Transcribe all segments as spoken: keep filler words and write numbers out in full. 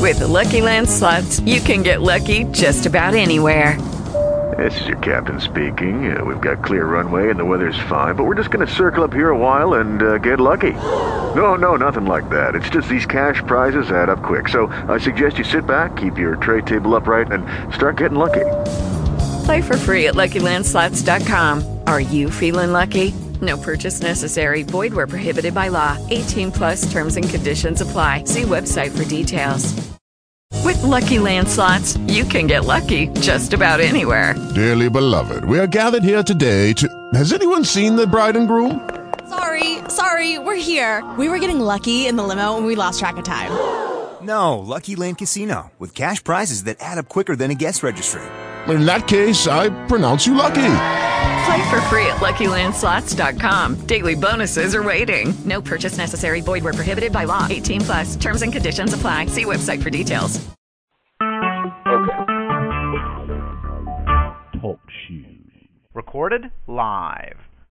With Lucky Land Slots, you can get lucky just about anywhere. This is your captain speaking. Uh, we've got clear runway and the weather's fine, but we're just going to circle up here a while and uh, get lucky. No, no, nothing like that. It's just these cash prizes add up quick. So I suggest you sit back, keep your tray table upright, and start getting lucky. Play for free at Lucky Land Slots dot com. Are you feeling lucky? No purchase necessary. Void where prohibited by law. eighteen plus terms and conditions apply. See website for details. With Lucky Land Slots, you can get lucky just about anywhere. Dearly beloved, we are gathered here today to... Has anyone seen the bride and groom? Sorry, sorry, we're here. We were getting lucky in the limo and we lost track of time. No, Lucky Land Casino, with cash prizes that add up quicker than a guest registry. In that case, I pronounce you lucky. Play for free at Lucky Land Slots dot com. Daily bonuses are waiting. No purchase necessary. Void where prohibited by law. eighteen plus. Terms and conditions apply. See website for details. Talk shoes. Recorded live.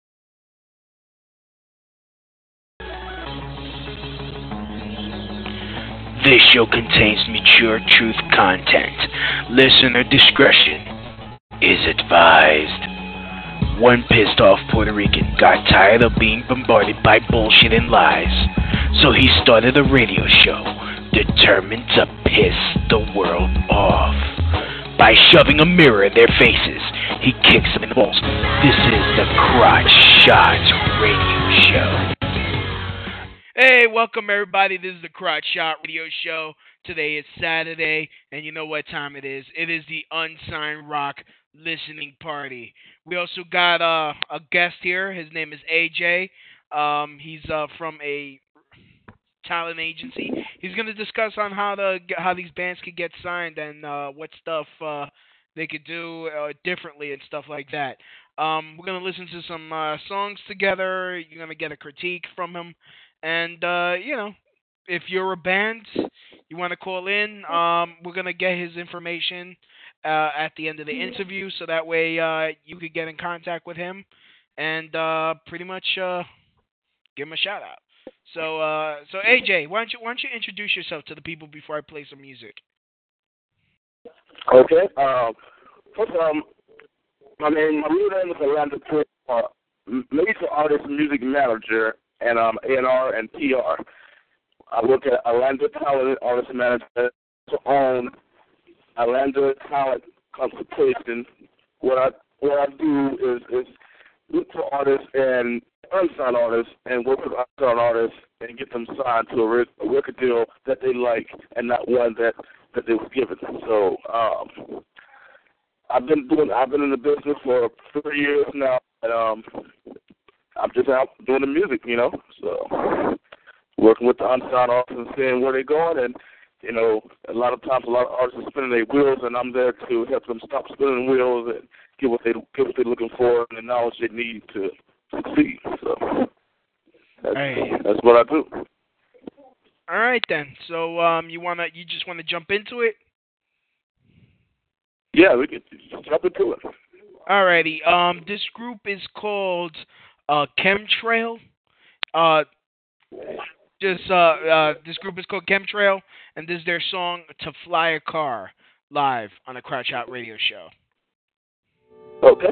This show contains mature truth content. Listener discretion is advised. One pissed off Puerto Rican got tired of being bombarded by bullshit and lies, so he started a radio show determined to piss the world off. By shoving a mirror in their faces, he kicks them in the balls. This is the Crotch Shots Radio Show. Hey, welcome everybody. This is the Crotch Shot Radio Show. Today is Saturday, and you know what time it is. It is the Unsigned Rock listening party. We also got uh, a guest here. His name is A J. Um, he's uh, from a talent agency. He's going to discuss on how to how these bands could get signed and uh, what stuff uh, they could do uh, differently and stuff like that. Um, we're going to listen to some uh, songs together. You're going to get a critique from him. And, uh, you know, if you're a band, you want to call in, um, we're going to get his information uh, at the end of the interview, so that way uh, you could get in contact with him and uh, pretty much uh, give him a shout-out. So, uh, so A J, why don't you why don't you introduce yourself to the people before I play some music? Okay. Um, first, um, my name, my real name is Orlando Prince, uh, major artist, music manager, and um, A and R and P R. I work at Orlando Talent Artist Management to own Orlando Talent Consultation. What I what I do is is look for artists and unsigned artists and work with unsigned artists and get them signed to a, a record deal that they like and not one that, that they were given. So um, I've been doing I've been in the business for three years now, and um, I'm just out doing the music, you know. So working with the unsigned artists and seeing where they're going, and you know, a lot of times a lot of artists are spinning their wheels, and I'm there to help them stop spinning wheels and get what they get what they're looking for and the knowledge they need to succeed. So that's, hey. that's what I do. All right then. So um, you wanna you just wanna jump into it? Yeah, we can jump into it. Alrighty. Um, this group is called uh, Chemtrail. Uh, just uh, uh, this group is called Chemtrail, and this is their song "To Fly a Car" live on the Crotch Out Radio Show. Okay.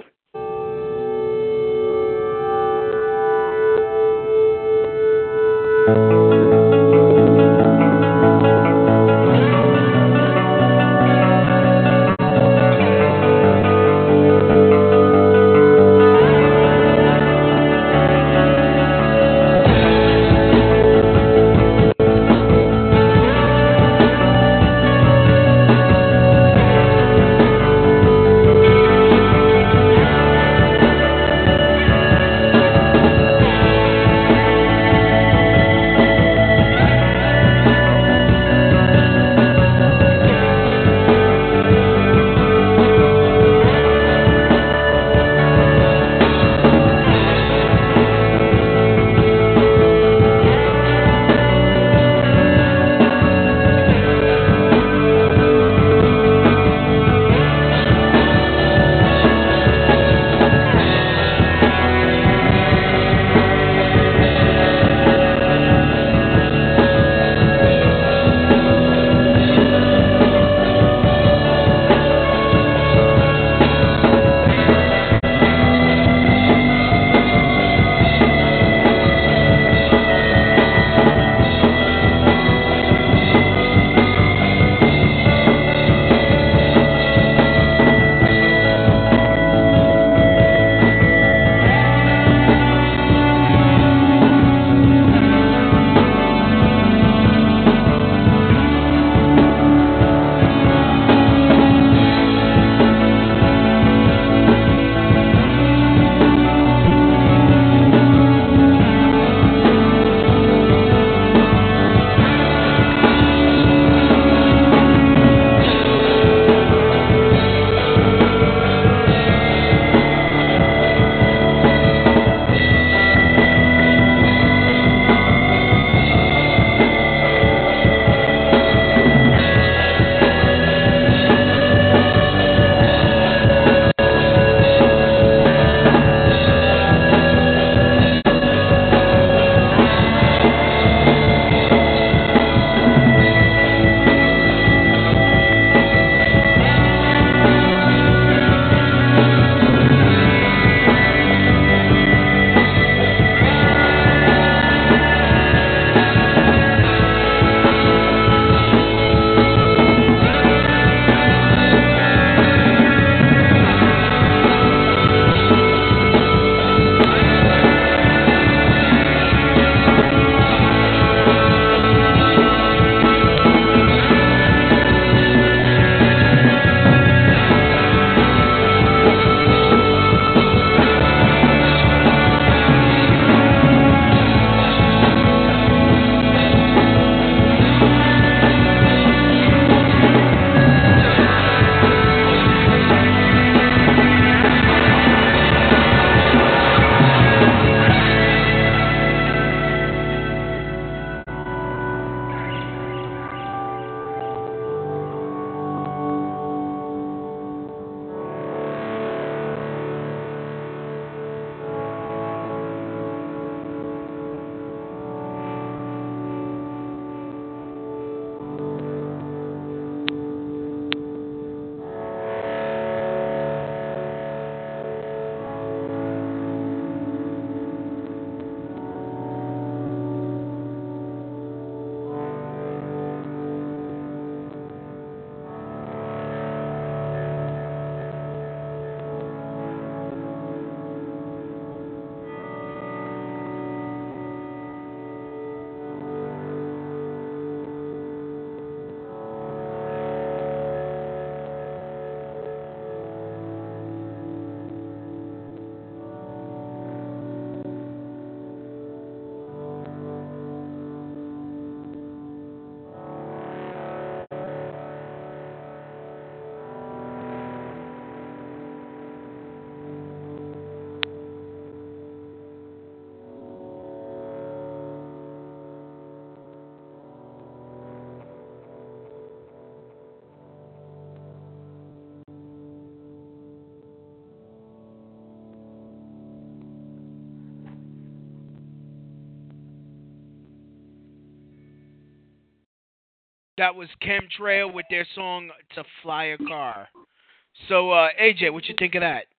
that was Chemtrail with their song "To Fly a Car." So, uh, A J, what you think of that?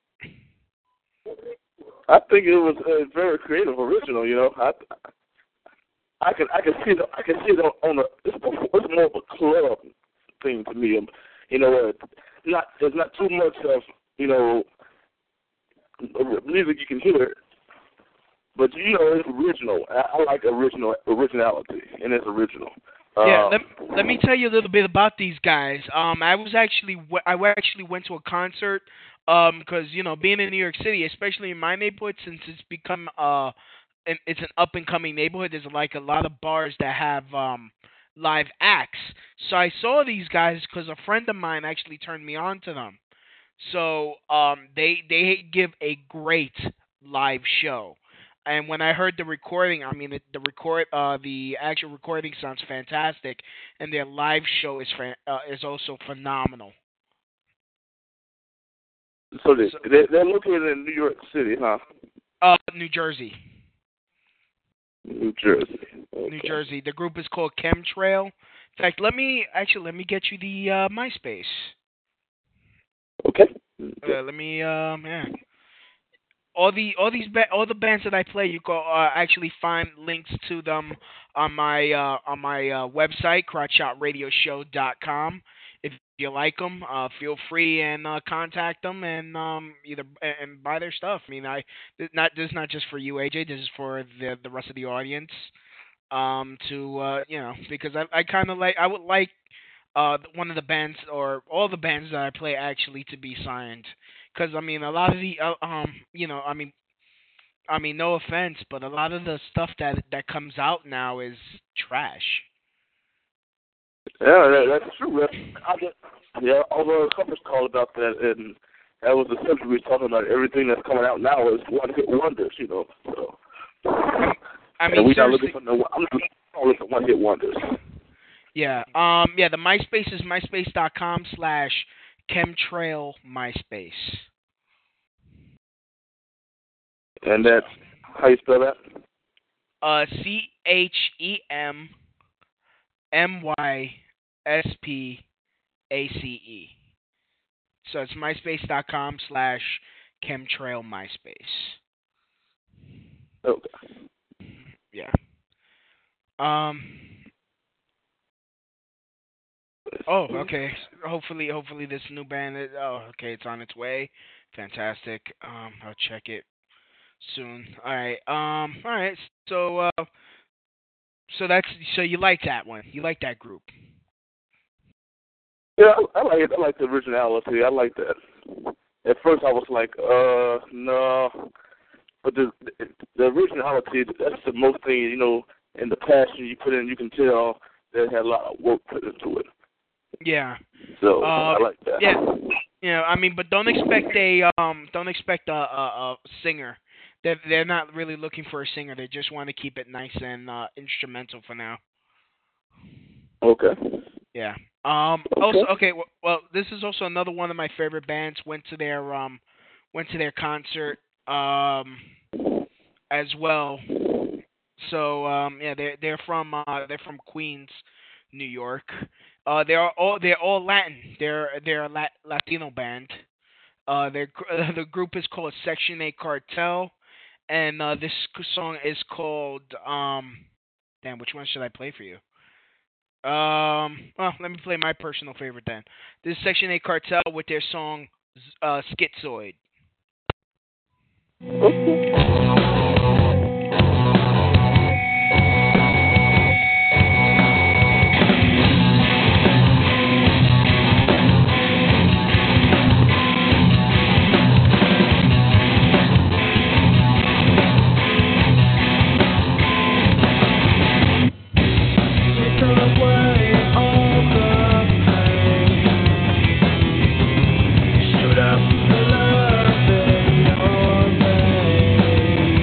I think it was uh, very creative, original. You know, I I can I can see the, I can see it on, on a it's, it's more of a club thing to me. Um, you know, uh, not there's not too much of you know music you can hear, but you know it's original. I, I like original originality, and it's original. Yeah, um, let, let me tell you a little bit about these guys. Um, I was actually I actually went to a concert um because you know being in New York City, especially in my neighborhood, since it's become uh an, it's an up and coming neighborhood. There's like a lot of bars that have um live acts. So I saw these guys because a friend of mine actually turned me on to them. So um they they give a great live show. And when I heard the recording, I mean the, the record, uh, the actual recording sounds fantastic, and their live show is fan, uh, is also phenomenal. So, they, they they're located in New York City, huh? Uh, New Jersey. New Jersey. Okay. New Jersey. The group is called Chemtrail. In fact, let me actually let me get you the uh, MySpace. Okay. Uh, let me um yeah. All the all these ba- all the bands that I play, you can uh, actually find links to them on my uh, on my uh, website, crotch shot radio show dot com. If you like them, uh, feel free and uh, contact them and um, either and buy their stuff. I mean, I this not this is not just for you, A J. This is for the the rest of the audience. Um, to uh, you know, because I I kind of like I would like uh one of the bands or all the bands that I play actually to be signed. Because I mean, a lot of the uh, um, you know, I mean, I mean, no offense, but a lot of the stuff that that comes out now is trash. Yeah, that, that's true. I just, yeah, although a conference call about that, and that was the subject we were talking about. Everything that's coming out now is one hit wonders, you know. So, I mean, and we're not seriously, looking for no. I'm not looking for one hit wonders. Yeah. Um. Yeah. The MySpace is myspace dot com slash chemtrail MySpace. And that's how you spell that? Uh, C H E M M Y S P A C E. So it's myspace dot com slash chemtrail MySpace. Okay. Yeah. Um. Oh, okay. Hopefully, hopefully this new band is. Oh, okay. It's on its way. Fantastic. Um, I'll check it soon. All right. Um. All right. So. Uh. So that's. So you like that one? You like that group? Yeah, I, I like it. I like the originality. I like that. At first, I was like, uh, no. But the the originality, that's the most thing, you know, and the passion you put in, you can tell they had a lot of work put into it. Yeah. So uh, I like that. Yeah. Yeah. I mean, but don't expect a um. Don't expect a a, a singer. They're they're not really looking for a singer. They just want to keep it nice and uh, instrumental for now. Okay. Yeah. Um. Okay. Also, okay. Well, well, this is also another one of my favorite bands. Went to their um, went to their concert um, as well. So um, yeah, they're they're from uh, they're from Queens, New York. Uh, they're all they're all Latin. They're they're a Lat- Latino band. Uh, their uh, the group is called Section eight Cartel, and uh, this song is called um. Damn, which one should I play for you? Um, well, let me play my personal favorite then. This is Section eight Cartel with their song uh, Schizoid. Stood up the love in your veins.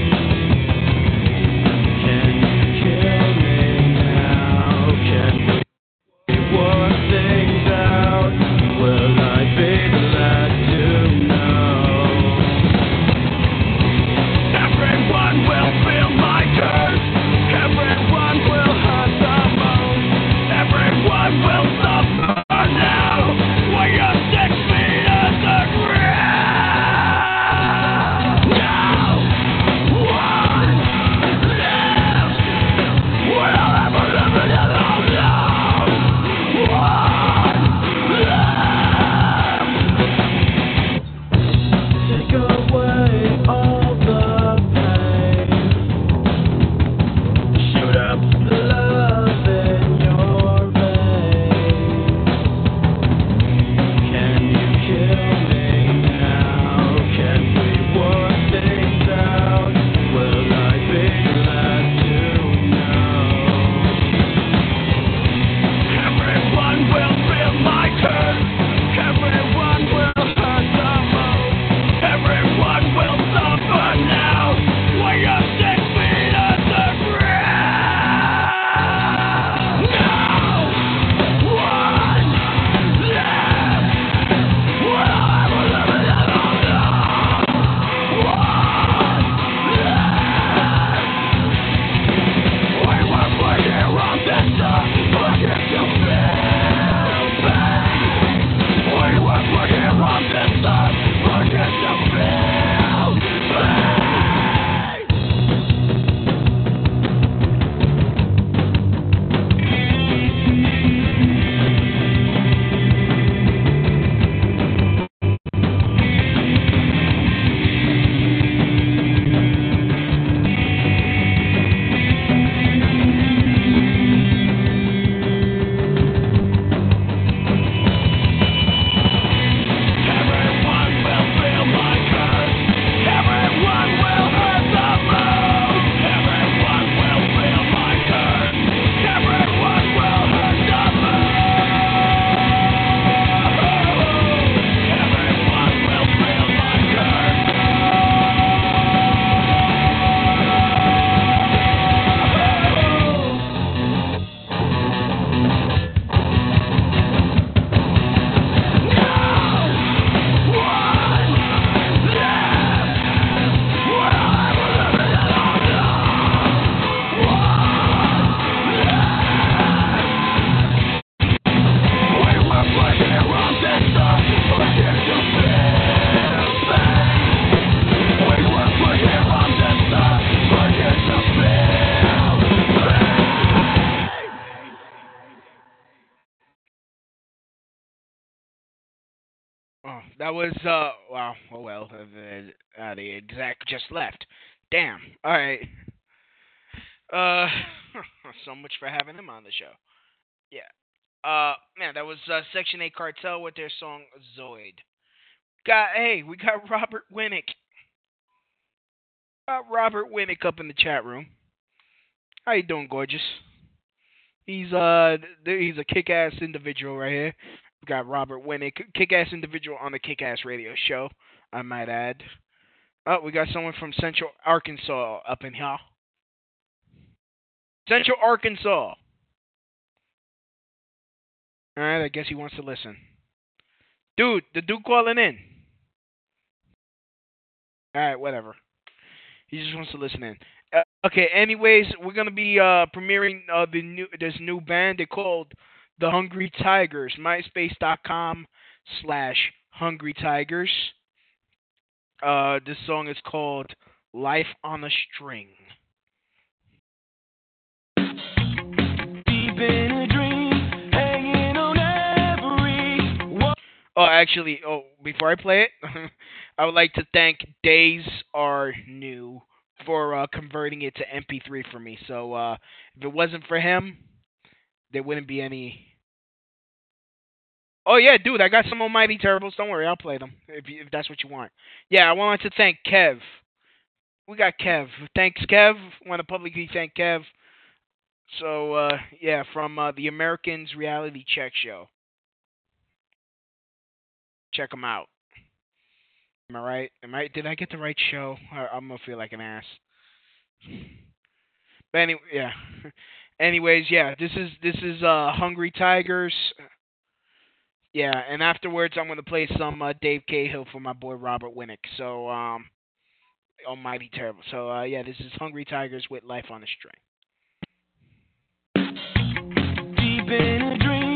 Oh, that was uh. Wow. Oh well. Uh, uh, the exec just left. Damn. All right. Uh. So much for having him on the show. Yeah. Uh. Man, that was uh, Section eight Cartel with their song Zoid. Got hey, we got Robert Winnick. Got Robert Winnick up in the chat room. How you doing, gorgeous? He's uh he's a kick-ass individual right here. We got Robert Winnick, kick-ass individual on the Kick-Ass Radio Show, I might add. Oh, we got someone from Central Arkansas up in here. Central Arkansas. All right, I guess he wants to listen. Dude, the dude calling in. All right, whatever. He just wants to listen in. Uh, okay, anyways, we're gonna be uh, premiering uh, the new this new band. They're called The Hungry Tigers. MySpace.com slash Hungry Tigers. Uh, this song is called Life on a String. Deep in a dream, hanging on every one. Oh, actually, oh, before I play it, I would like to thank Days Are New for uh, converting it to M P three for me. So uh, if it wasn't for him, there wouldn't be any. Oh yeah, dude, I got some Almighty Terribles. Don't worry, I'll play them if you, if that's what you want. Yeah, I wanted to thank Kev. We got Kev. Thanks, Kev. Want to publicly thank Kev. So uh, yeah, from uh, the Americans Reality Check Show. Check them out. Am I right? Am I? Did I get the right show? I'm gonna feel like an ass. But anyway, yeah. Anyways, yeah. This is this is uh, Hungry Tigers. Yeah, and afterwards I'm gonna play some uh, Dave Cahill for my boy Robert Winnick. So um, Almighty Terrible. So uh, yeah, this is Hungry Tigers with Life on a String. Deep in a dream.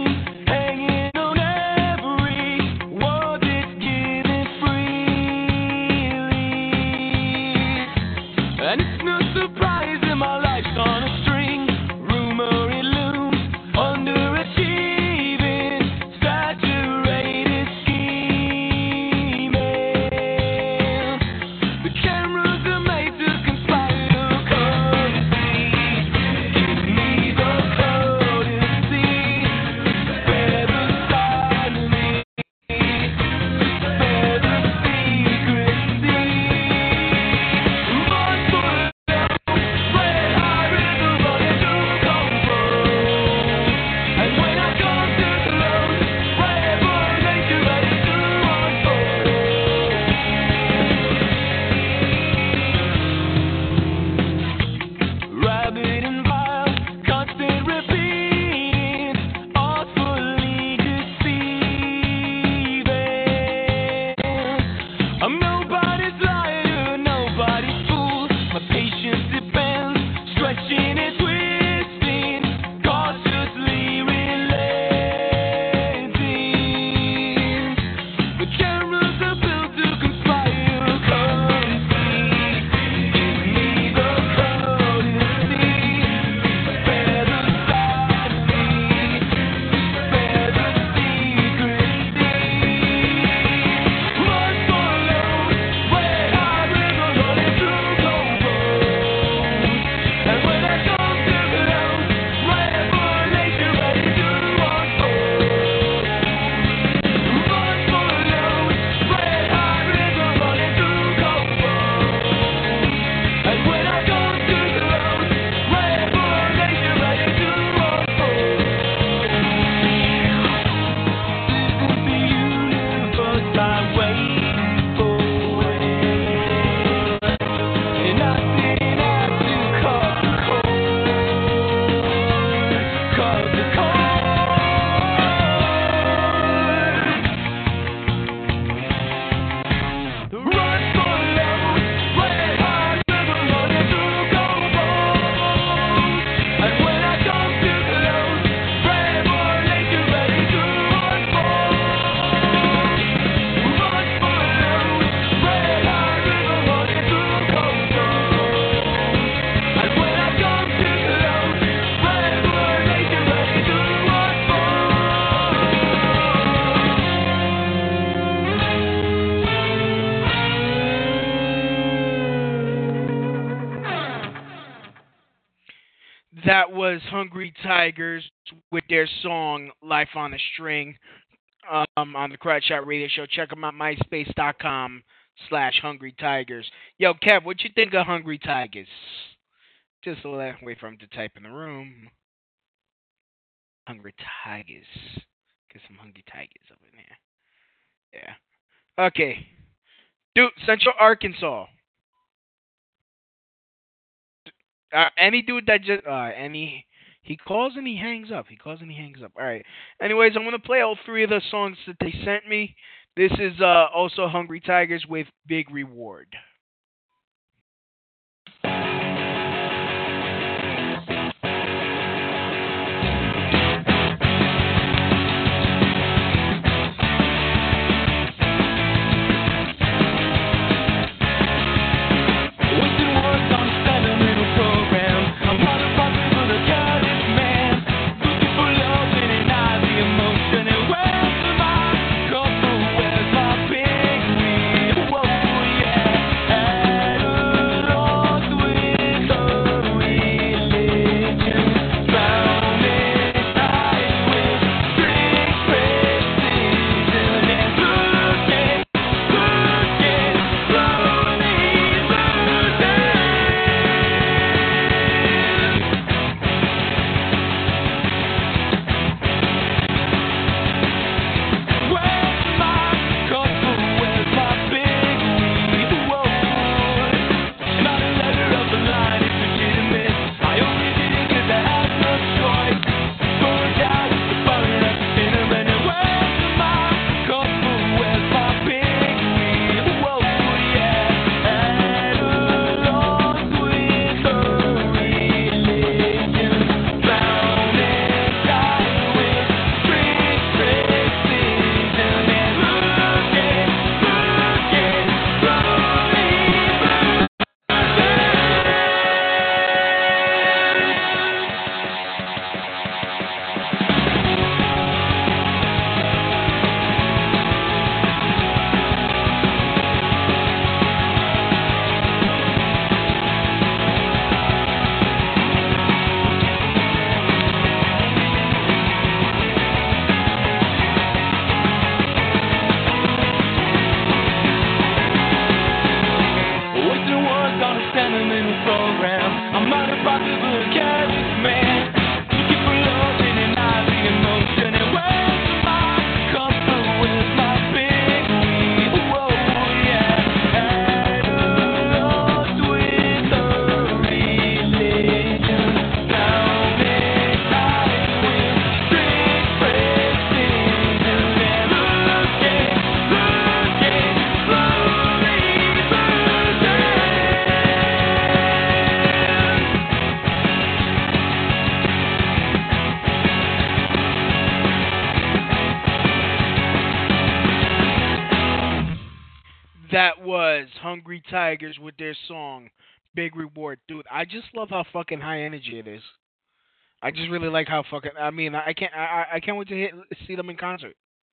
And it's no surprise in my life's on a string. Rumor it looms, underachieving, saturated scheming. The cameras are made to conspire to courtesy. Give me the courtesy. That was Hungry Tigers with their song "Life on a String" um, on the Crotch Shot Radio Show. Check them out, myspace dot com slash Hungry Tigers. Yo, Kev, what you think of Hungry Tigers? Just a little wait for him to type in the room. Hungry Tigers. Get some Hungry Tigers over there. Yeah. Okay. Dude, Central Arkansas. Uh, any dude that just uh, any he calls and he hangs up. He calls and he hangs up. All right. Anyways, I'm gonna play all three of the songs that they sent me. This is uh, also Hungry Tigers with Big Reward. That was Hungry Tigers with their song Big Reward. Dude, I just love how fucking high energy it is. I just really like how fucking I mean, I can't I I can't wait to hit, see them in concert.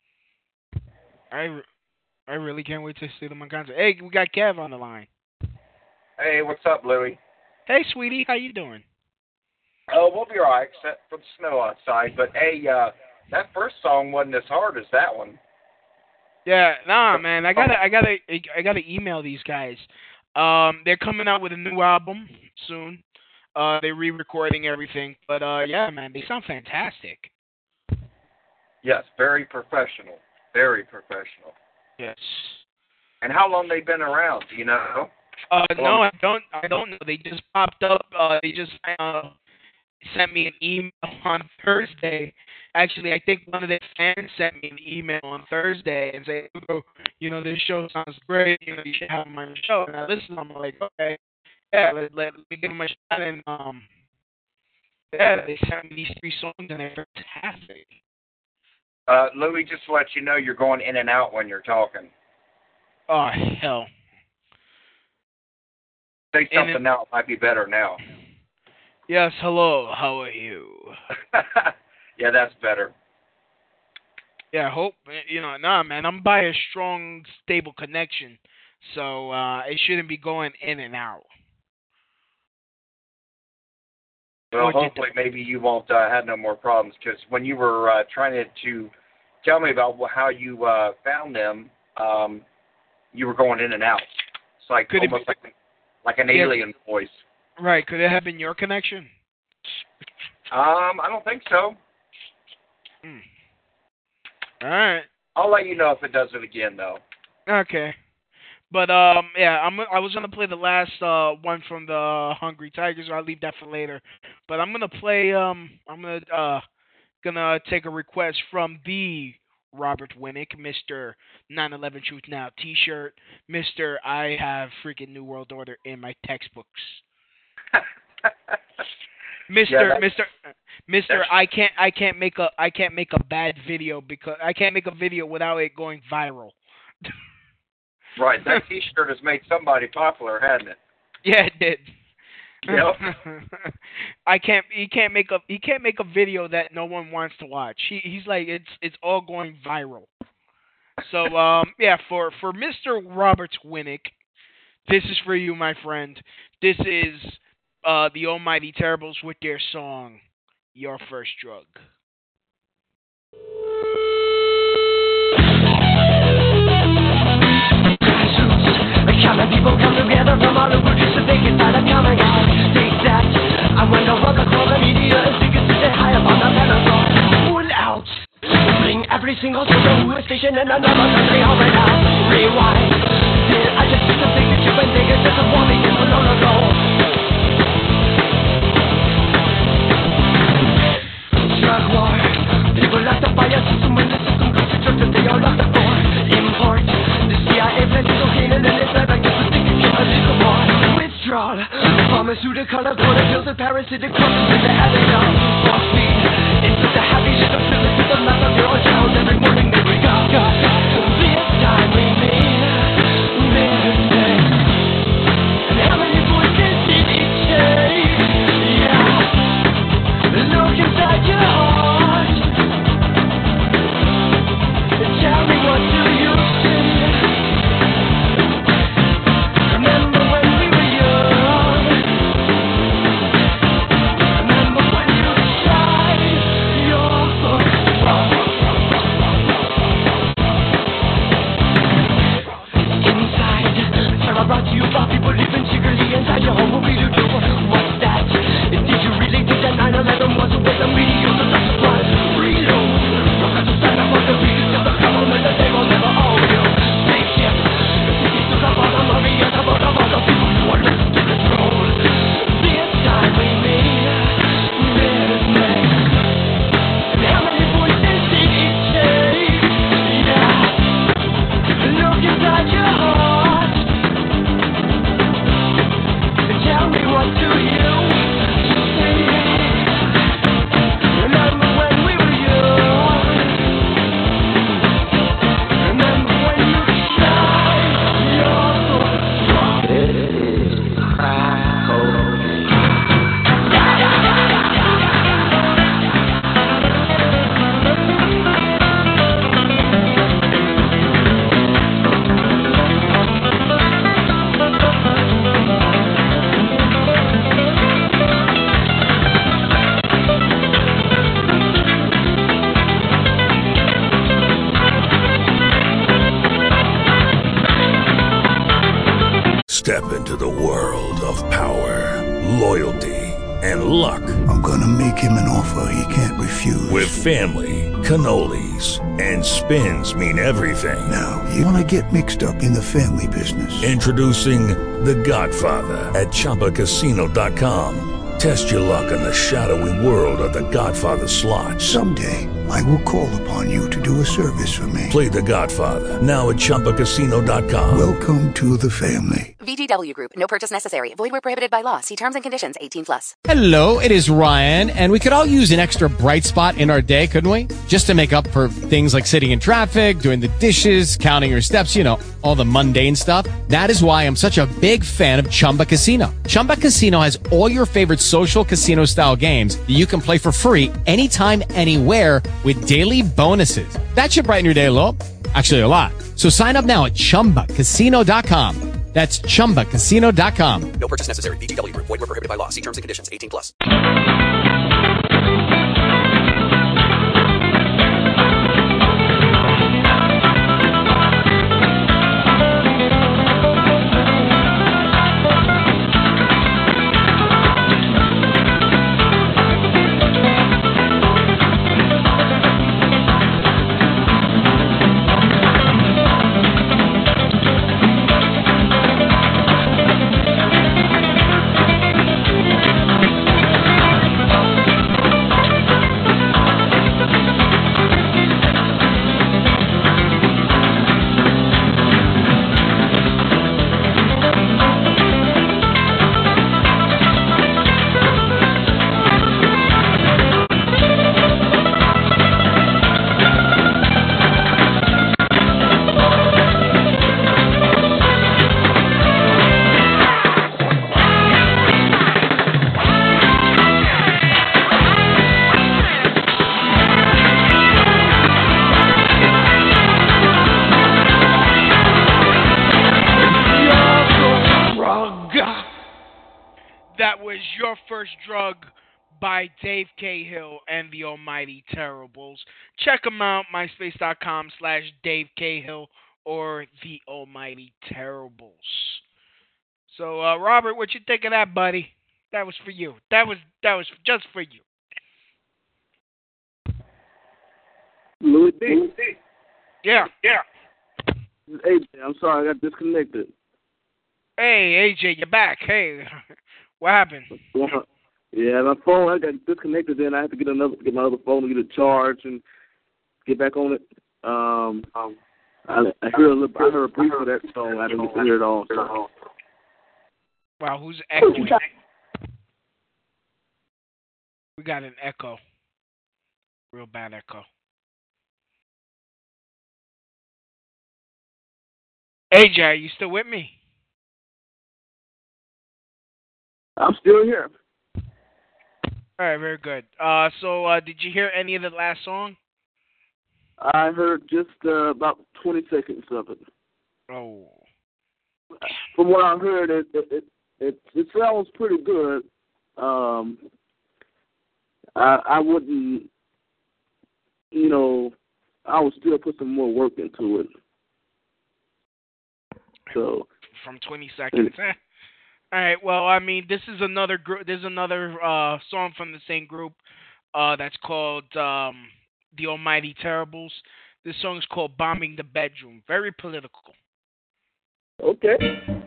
I I really can't wait to see them in concert. Hey, we got Kev on the line. Hey, what's up, Louie? Hey, sweetie, how you doing? Oh, we'll be all right, except for the snow outside. But, hey, uh, that first song wasn't as hard as that one. Yeah, nah, man. I gotta, I gotta, I gotta email these guys. Um, they're coming out with a new album soon. Uh, they're re-recording everything, but uh, yeah, man, they sound fantastic. Yes, very professional, very professional. Yes. And how long they been around? Do you know? Uh, no, I don't. I don't know. They just popped up. Uh, they just uh, sent me an email on Thursday. Actually, I think one of their fans sent me an email on Thursday and said, oh, you know, this show sounds great. You know, you should have them on the show. And I listened. I'm like, okay, yeah, let, let, let me give them a shot. And um, yeah, they sent me these three songs and they're fantastic. Uh, Louie, just to let you know, you're going in and out when you're talking. Oh, hell. Say something it, now. It might be better now. Yes, hello. How are you? Yeah, that's better. Yeah, hope, you know, nah, man, I'm by a strong, stable connection, so uh, it shouldn't be going in and out. Well, hopefully maybe you won't uh, have no more problems, because when you were uh, trying to, to tell me about how you uh, found them, um, you were going in and out. It's like Could almost it be, like, like an yeah, alien voice. Right. Could it have been your connection? Um, I don't think so. Hmm. All right. I'll let you know if it does it again, though. Okay. But um, yeah, I'm. I was gonna play the last uh one from the Hungry Tigers. I'll leave that for later. But I'm gonna play. Um, I'm gonna uh, gonna take a request from the Robert Winnick, Mister nine eleven Truth Now T-shirt, Mister I have freaking New World Order in my textbooks. Mister Yeah, Mister Mister I can't I can't make a I can't make a bad video because I can't make a video without it going viral. Right, that T-shirt has made somebody popular, hasn't it? Yeah, it did. Yep. I can't. He can't make a. He can't make a video that no one wants to watch. He, he's like it's. It's all going viral. So um yeah, for for Mister Robert Winnick, this is for you, my friend. This is uh the Almighty Terribles with their song, "Your First Drug." Common people come together from all over just so they can find a common ground. Take that. I wonder what the call the media is thinking to sit high up on the pedestal. Pull out. Bring every single station station in another country home right now. Rewind. Did I just see the signature when they get this a warning in the long ago? Drug war. People locked up by a system when the system goes to church and they all locked up for import. The C I A plans cocaine and then it's never gets to think it's a legal war. Withdrawal. Pharmaceutical and pills and parasitic crosses in the habit of for speed. It's just a happy little pill to the mouth of your own child every morning they wake up. This time we made mistakes. And how many voices did it take? Yeah. Look inside your heart. Tell me what do you see? Remember when we were young? Remember when you tried your inside, Sarah brought to you about people living secretly inside your home. What will you do? What's that? Did you really think that nine eleven was a waste of media? The rest of us reload. Rock at the side of the beat. The government that they will never own you. Spaceship. If you took up all the money and about all the people who are left to control. This time we made mistakes. And how many voices did it take? Yeah. Look inside your heart. And tell me what do you see? Remember when we were young? Remember when you tried your first? This is crack cocaine. Step into the world of power, loyalty, and luck. I'm gonna make him an offer he can't refuse. With family, cannolis, and spins mean everything. Now, you wanna get mixed up in the family business. Introducing The Godfather at Chumba Casino dot com. Test your luck in the shadowy world of The Godfather slot. Someday, I will call upon you to do a service for me. Play The Godfather, now at Chumba Casino dot com. Welcome to the family. V G W Group. No purchase necessary. Void where prohibited by law. See terms and conditions. eighteen plus. Hello, it is Ryan, and we could all use an extra bright spot in our day, couldn't we? Just to make up for things like sitting in traffic, doing the dishes, counting your steps, you know, all the mundane stuff. That is why I'm such a big fan of Chumba Casino. Chumba Casino has all your favorite social casino-style games that you can play for free anytime, anywhere with daily bonuses. That should brighten your day a little. Actually, a lot. So sign up now at Chumba Casino dot com. That's Chumba Casino dot com. No purchase necessary. V G W Group. Void where prohibited by law. See terms and conditions. eighteen plus. Your First Drug by Dave Cahill and the Almighty Terribles. Check them out, myspace.com slash Dave Cahill or the Almighty Terribles. So, uh, Robert, what you think of that, buddy? That was for you. That was that was just for you. Louis D. Yeah, yeah. A J, I'm sorry, I got disconnected. Hey, A J, you're back. Hey, what happened? Yeah, my phone, I got disconnected, then I had to get another, get my other phone to get it charged and get back on it. Um, um I, I heard a little, I heard a brief of that song. I didn't get to hear it all. So. Wow, who's echoing? We got an echo. Real bad echo. A J, are you still with me? I'm still here. All right, very good. Uh, so, uh, did you hear any of the last song? I heard just uh, about twenty seconds of it. Oh. From what I heard, it it it, it, it sounds pretty good. Um, I I wouldn't, you know, I would still put some more work into it. So. From twenty seconds. Eh. All right. Well, I mean, this is another group. There's another uh, song from the same group uh, that's called um, "The Almighty Terribles." This song is called "Bombing the Bedroom." Very political. Okay.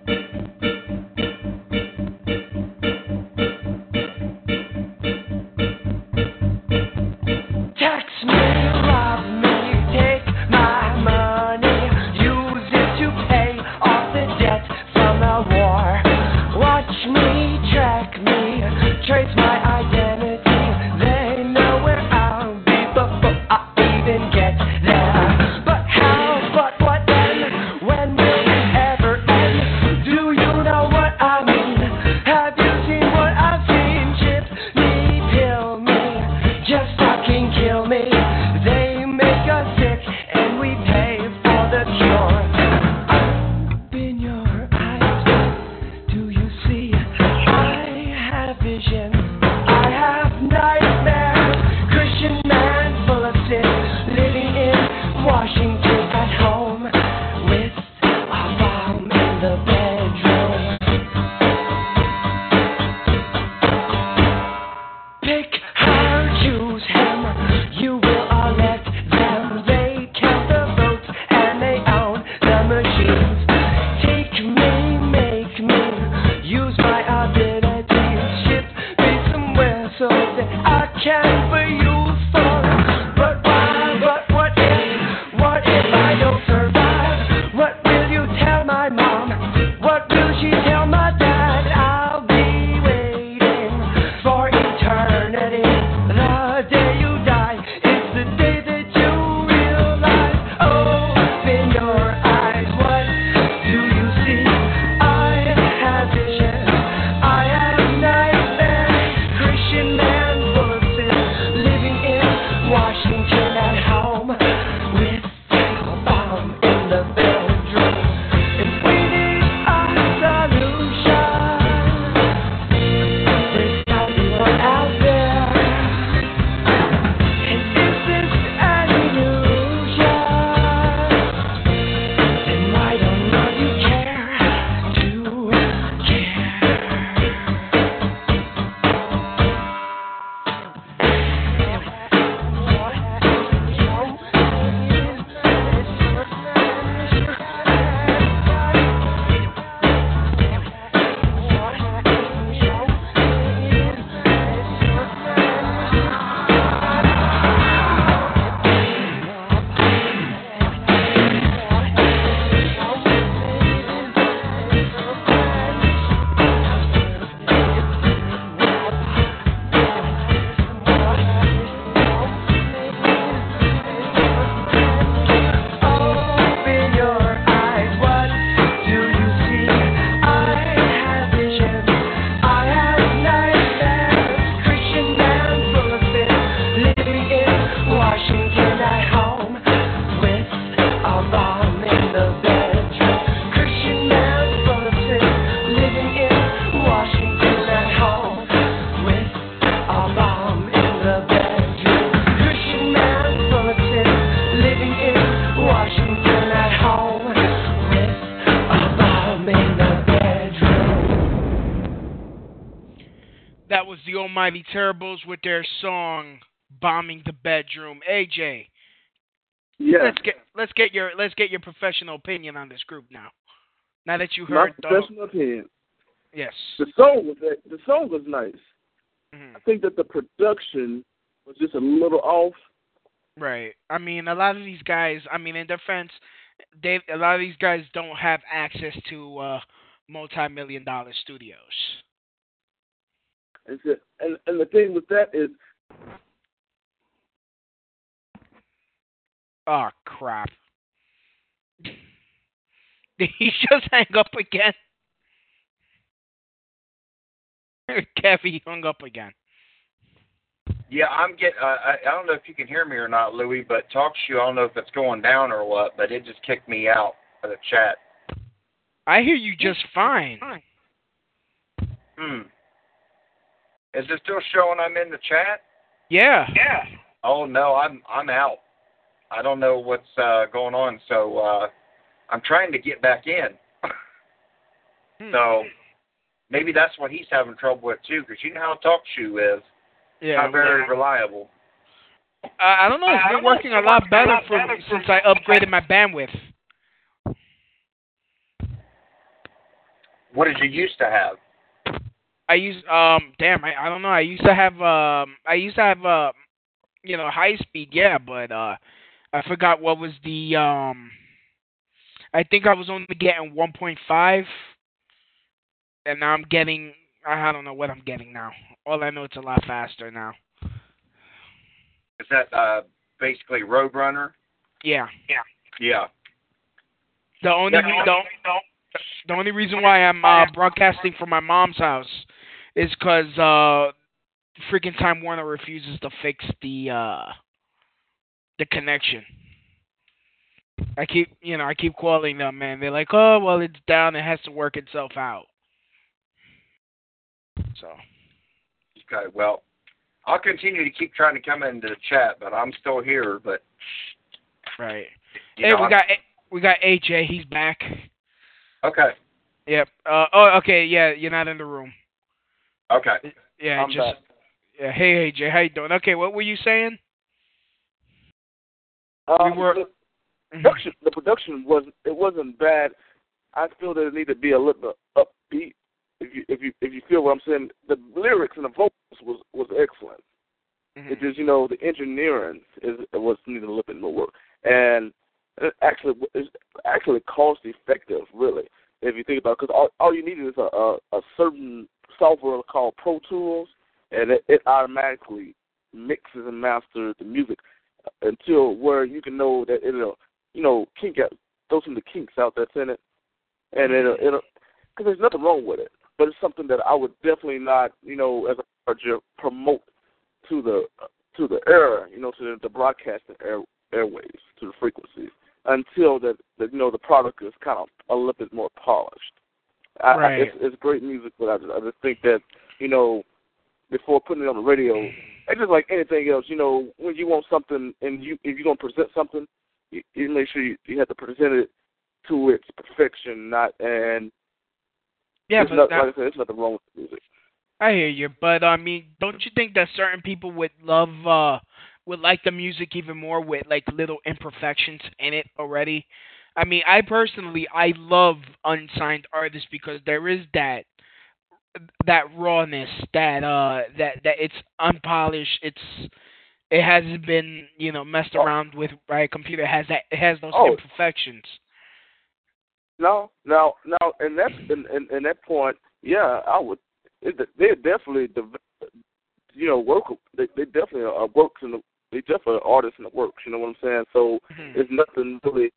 Tax me, rob me, take my money, use it to pay off the debt from the war. Watch me, track me, trace my identity. They know where I'll be before I even get there. But how, but what then? When will it ever end? Do Washington at home with a bomb in the bedroom. That was the Almighty Terribles with their song "Bombing the Bedroom." A J, yeah. let's get let's get your let's get your professional opinion on this group now. Now that you My heard the professional opinion. yes, The song was the song was nice. mm-hmm. I think that the production was just a little off. Right. I mean, a lot of these guys. I mean, in defense, they a lot of these guys don't have access to uh, multi-million dollar studios. And, so, and and the thing with that is, oh crap! Did he just hang up again? Kevy hung up again. Yeah, I'm get. Uh, I, I don't know if you can hear me or not, Louis, but talk shoe. I don't know if it's going down or what, but it just kicked me out of the chat. I hear you just fine. Hmm. Is it still showing I'm in the chat? Yeah. Yeah. Oh no, I'm I'm out. I don't know what's uh, going on, so uh, I'm trying to get back in. Hmm. So maybe that's what he's having trouble with too, because you know how talk shoe is. Yeah. Not very well, reliable. Uh, I don't know. It's been working a lot better for me since I upgraded my bandwidth. What did you used to have? I used um damn I, I don't know I used to have um I used to have uh you know high speed, yeah, but uh I forgot what was the um I think I was only getting one point five, and now I'm getting I don't know what I'm getting now. All I know, it's a lot faster now. Is that uh basically Roadrunner? Yeah. Yeah. Yeah. The only Yeah, re- the, the only reason why I'm uh, broadcasting from my mom's house is because uh, freaking Time Warner refuses to fix the uh, the connection. I keep, you know, I keep calling them, man. They're like, "Oh, well, it's down. It has to work itself out." So. Okay. Well, I'll continue to keep trying to come into the chat, but I'm still here. But right. You Hey, know, we I'm- got we got A J. He's back. Okay. Yep. Uh, oh, okay. Yeah, you're not in the room. Okay. Yeah, I'm just. back. Yeah. Hey, A J. How you doing? Okay. What were you saying? um, we were. the production. The production was it wasn't bad. I feel that it needed to be a little bit upbeat. If you if you if you feel what I'm saying, the lyrics and the vocals was was excellent. Mm-hmm. It just, you know, the engineering is was needed a little bit more work, and it actually it's actually cost effective, really, if you think about it, because all, all you need is a, a, a certain software called Pro Tools, and it, it automatically mixes and masters the music until where you can know that it'll, you know, kink out, throw some of the kinks out that's in it, and it'll, it'll, because there's nothing wrong with it, but it's something that I would definitely not, you know, as a project promote to the to the air, you know, to the, the broadcasting air, airwaves, to the frequencies, until that, that you know the product is kind of a little bit more polished. I, Right. I, it's, it's great music, but I just, I just think that, you know, before putting it on the radio, it's just like anything else. You know, when you want something and you if you're gonna present something, you, you make sure you, you have to present it to its perfection, not and Yeah, there's but not, that- like I said, there's nothing wrong with the music. I hear you, but I mean, don't you think that certain people would love, uh, would like the music even more with like little imperfections in it already? I mean, I personally, I love unsigned artists because there is that, that rawness, that uh, that that it's unpolished, it's, it hasn't been, you know, messed around with by a computer. It has that, it has those Oh. imperfections. No, no, no, and that's and, and, and that point, yeah, I would. It, they're definitely the, you know, work. They, they definitely are works in the. They definitely are artists in the works. You know what I'm saying? So Mm-hmm. it's nothing really.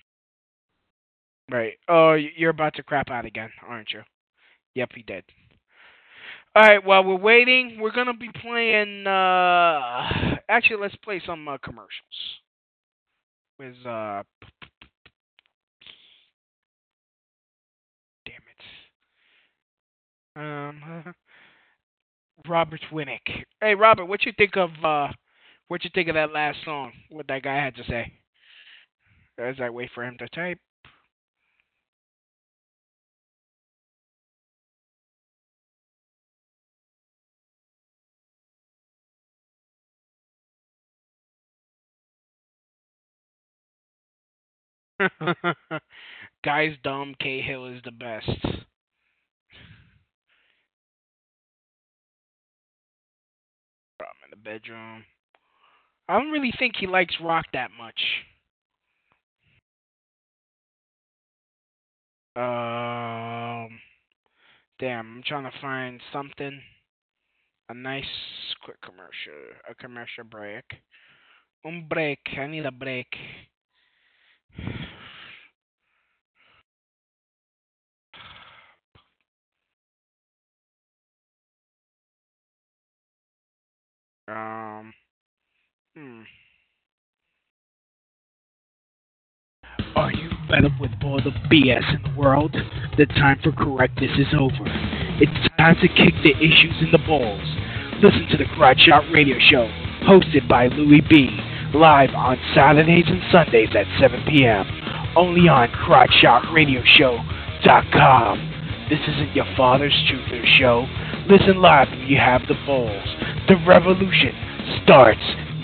Right. Oh, you're about to crap out again, aren't you? Yep, he did. All right. While we're waiting, we're gonna be playing. Uh, actually, let's play some uh, commercials. With uh, damn it. Um, Robert Winnick. Hey, Robert, what you think of uh, what you think of that last song? What that guy had to say? As I wait for him to type. Guy's dumb. Cahill is the best. I'm in the bedroom. I don't really think he likes rock that much. Um, damn, I'm trying to find something. A nice, quick commercial. A commercial break. Un break. I need a break. Um, hmm. Are you fed up with all the B S in the world? The time for correctness is over. It's time to kick the issues in the balls. Listen to the Crotch Shot Radio Show, hosted by Louie B, live on Saturdays and Sundays at seven p.m. Only on crotch shot radio show dot com. This isn't your father's truther show. Listen live if you have the balls. The revolution starts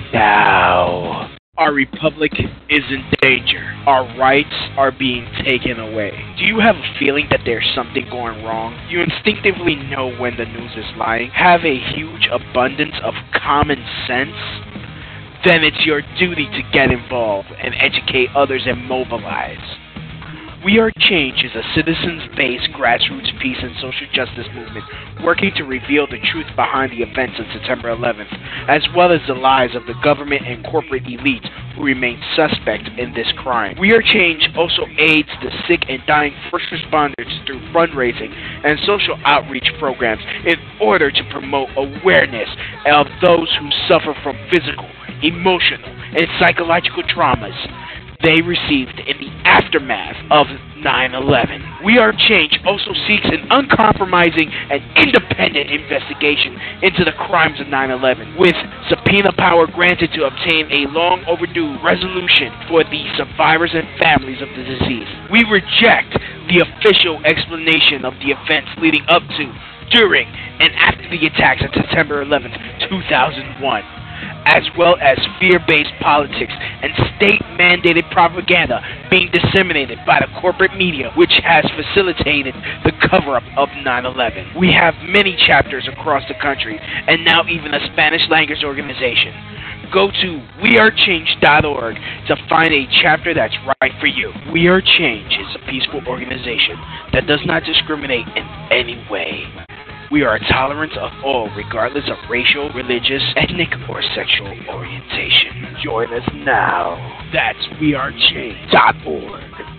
now. Our republic is in danger. Our rights are being taken away. Do you have a feeling that there's something going wrong? You instinctively know when the news is lying. Have a huge abundance of common sense? Then it's your duty to get involved and educate others and mobilize. We Are Change is a citizens-based grassroots peace and social justice movement working to reveal the truth behind the events of September eleventh, as well as the lies of the government and corporate elites who remain suspect in this crime. We Are Change also aids the sick and dying first responders through fundraising and social outreach programs in order to promote awareness of those who suffer from physical, emotional, and psychological traumas they received in the aftermath of nine eleven. We Are Change also seeks an uncompromising and independent investigation into the crimes of nine eleven, with subpoena power granted to obtain a long overdue resolution for the survivors and families of the deceased. We reject the official explanation of the events leading up to, during, and after the attacks on September eleventh, two thousand one. As well as fear-based politics and state-mandated propaganda being disseminated by the corporate media, which has facilitated the cover-up of nine eleven. We have many chapters across the country, and now even a Spanish-language organization. Go to we are change dot org to find a chapter that's right for you. We Are Change is a peaceful organization that does not discriminate in any way. We are tolerant of all, regardless of racial, religious, ethnic, or sexual orientation. Join us now. That's we are change dot org.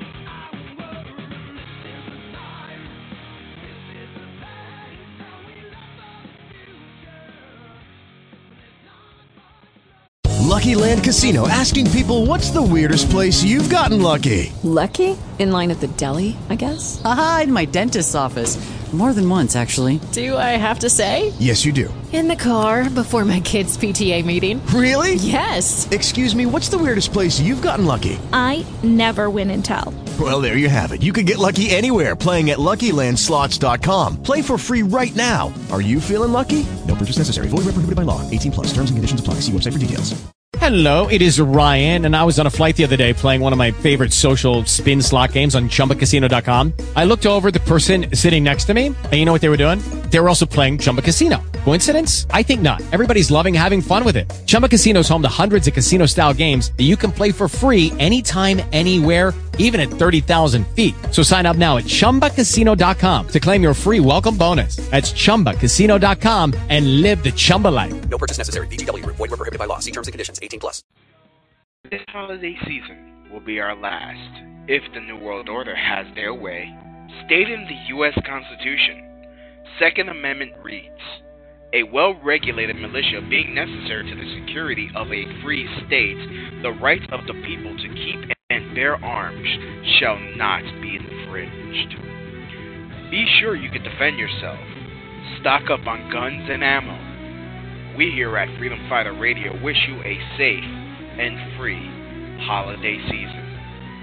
Lucky Land Casino, asking people, what's the weirdest place you've gotten lucky? Lucky? In line at the deli, I guess? Aha, in my dentist's office. More than once, actually. Do I have to say? Yes, you do. In the car before my kids' P T A meeting. Really? Yes. Excuse me, what's the weirdest place you've gotten lucky? I never win and tell. Well, there you have it. You can get lucky anywhere, playing at Lucky Land Slots dot com. Play for free right now. Are you feeling lucky? No purchase necessary. Void where prohibited by law. eighteen plus. Terms and conditions apply. See website for details. Hello, it is Ryan, and I was on a flight the other day playing one of my favorite social spin slot games on Chumba Casino dot com. I looked over at the person sitting next to me, and you know what they were doing? They were also playing Chumba Casino. Coincidence? I think not. Everybody's loving having fun with it. Chumba Casino is home to hundreds of casino-style games that you can play for free anytime, anywhere, even at thirty thousand feet. So sign up now at Chumba Casino dot com to claim your free welcome bonus. That's Chumba Casino dot com and live the Chumba life. No purchase necessary. V G W. Void where prohibited by law. See terms and conditions. eighteen plus. This holiday season will be our last, if the New World Order has their way. Stated in the U S Constitution, Second Amendment reads, a well-regulated militia being necessary to the security of a free state, the right of the people to keep and bear arms shall not be infringed. Be sure you can defend yourself. Stock up on guns and ammo. We here at Freedom Fighter Radio wish you a safe and free holiday season.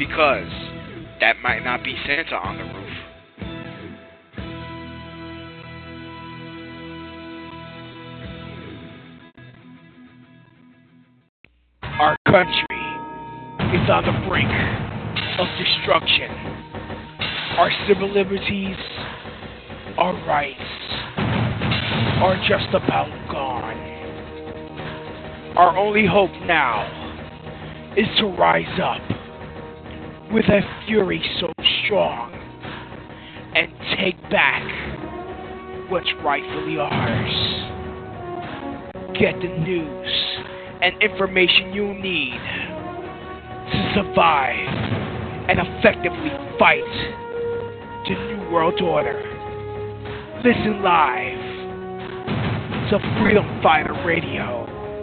because that might not be Santa on the roof. Our country is on the brink of destruction. Our civil liberties, our rights, are just about gone. Our only hope now is to rise up with a fury so strong and take back what's rightfully ours. Get the news and information you need to survive and effectively fight the New World Order. Listen live to Freedom Fighter Radio.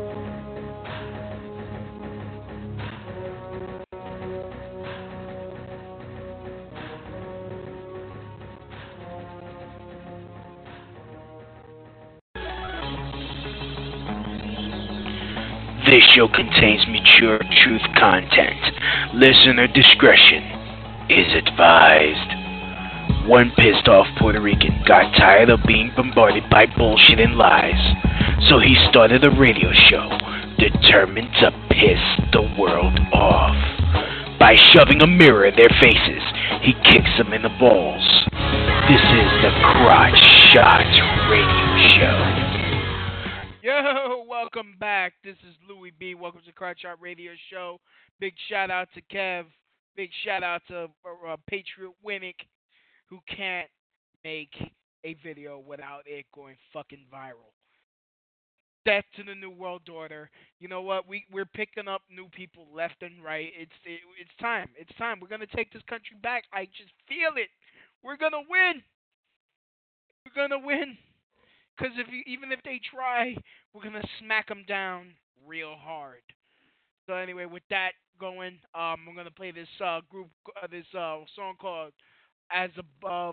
This show contains mature truth content. Listener discretion is advised. One pissed off Puerto Rican got tired of being bombarded by bullshit and lies, so he started a radio show determined to piss the world off. By shoving a mirror in their faces, he kicks them in the balls. This is the Crotch Shot Radio Show. Yo, welcome back. This is Louis B. Welcome to Crotch Shot Radio Show. Big shout out to Kev. Big shout out to uh, Patriot Winnick, who can't make a video without it going fucking viral. Death to the New World Order. You know what? We we're picking up new people left and right. It's it, it's time. It's time. We're gonna take this country back. I just feel it. We're gonna win. We're gonna win. Because if you, even if they try, we're gonna smack them down real hard. So anyway, with that going, um, I'm gonna play this uh, group, uh, this uh, song called "As Above,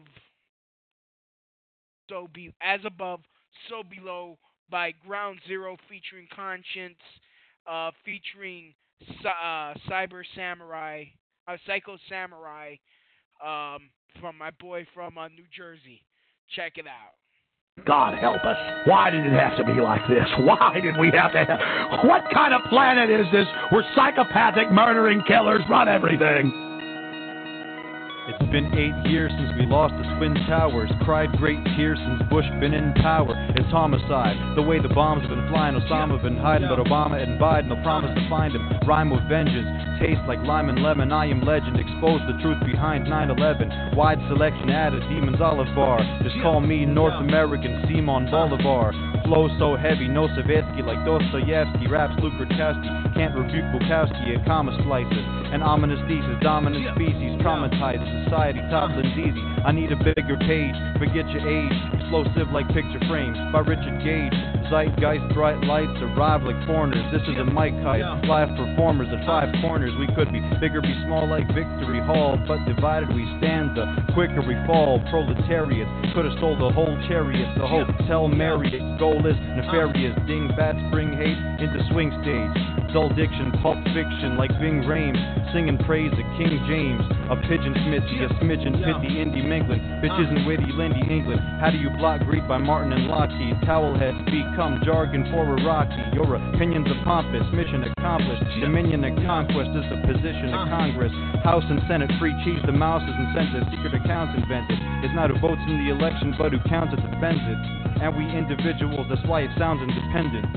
So Be As Above, So Below" by Ground Zero, featuring Conscience, uh, featuring uh, Cyber Samurai, uh, Psycho Samurai, um, from my boy from uh, New Jersey. Check it out. God help us. Why did it have to be like this? Why did we have to have... What kind of planet is this where psychopathic murdering killers run everything? It's been eight years since we lost the Twin Towers. Cried great tears since Bush been in power. It's homicide, the way the bombs have been flying. Osama been hiding, but Obama and Biden will promise to find him. Rhyme with vengeance, taste like lime and lemon. I am legend, expose the truth behind nine eleven. Wide selection at a Demon's Olive Bar. Just call me North American Simon Bolivar. Flow so heavy, no Savetsky like Dostoevsky. Raps Luke Rudkowski, can't rebuke Bukowski. A comma slices, an ominous thesis. Dominant species, traumatizes society, toppling easy. I need a bigger page, forget your age. Explosive like picture frames by Richard Gage. Zeitgeist, bright lights arrive like foreigners. This is a mic height, live performers at five corners. We could be bigger, be small like Victory Hall, but divided we stand, the quicker we fall. Proletariat could have stole the whole chariot. The hotel Marriott, goal is nefarious. Dingbats bring hate into swing stage. Dull diction, pulp fiction like Ving Rhames, singing praise to King James. A pigeon smithy, a smidgen pithy, Indy Minglin. Bitch isn't witty, Lindy England. How do you block greed by Martin and Lockheed? Towelheads become jargon for a Rocky. Your opinions are pompous, mission accomplished. Dominion and conquest is the position of Congress. House and Senate, free cheese, the mouse is incentive. Secret accounts invented. It's not who votes in the election, but who counts it, defends it. And we individuals, that's why it sounds independent.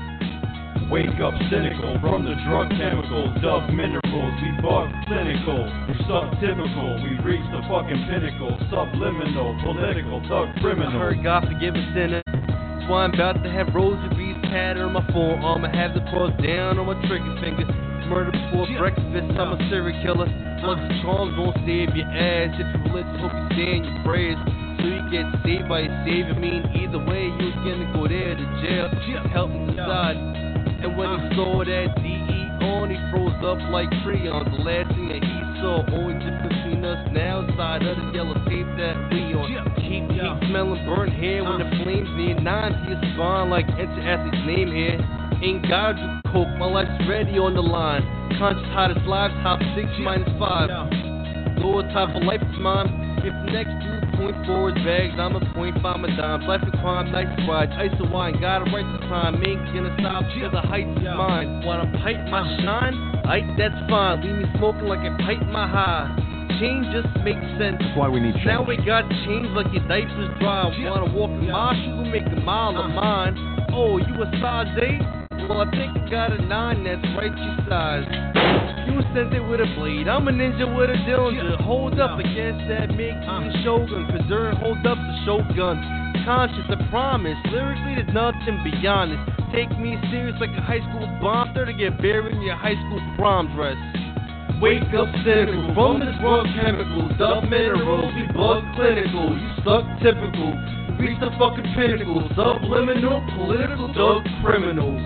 Wake up cynical from the drug chemicals, dove minerals, we bug clinical, we subtypical, we reach the fucking pinnacle, subliminal, political, thug criminal. I heard God forgive a sinner, that's why I'm about to have rosaries tatted on my forearm, I have the cross down on my trigger finger, murder before breakfast, I'm a serial killer, plus the charms won't save your ass, if you're religious, hope you say in your prayers. So you get saved by your savior, I mean either way you're gonna go there to jail, help me decide. And when he saw that D E on, he froze up like Creon. The last thing that he saw, only difference between us now, side of the yellow tape that we on. Keep, keep smelling burnt hair when the flames near nine to your spine like enter athlete's name here. Ain't God you coke, my life's ready on the line. conscious, hottest lives, top six minus five. Lower top for life is mine. If the next dude point forward bags, I'ma point five my dimes. Life of crime, nice ride, ice of wine, gotta write the time. Ain't gonna stop till the heights is mine. Wanna pipe my shine? Ike, that's fine. Leave me smoking like I pipe my high. Change just makes sense. That's why we need change. Now we got change like your diapers dry. Wanna walk in my shoes, we'll make a mile of mine. Oh, you a size eight? Well, I think I got a nine that's right your size. You a sensei with a blade, I'm a ninja with a dillinger. Hold up against that Mickey Shogun. Preserve, hold up the Shogun. Conscious, I promise. Lyrically, there's nothing beyond this. Take me serious like a high school bomb. Start to get buried in your high school prom dress. Wake up cynical from this world chemicals. Dub minerals, we bug clinical. You suck typical. Reach the fucking pinnacle. Subliminal, political, dug criminals.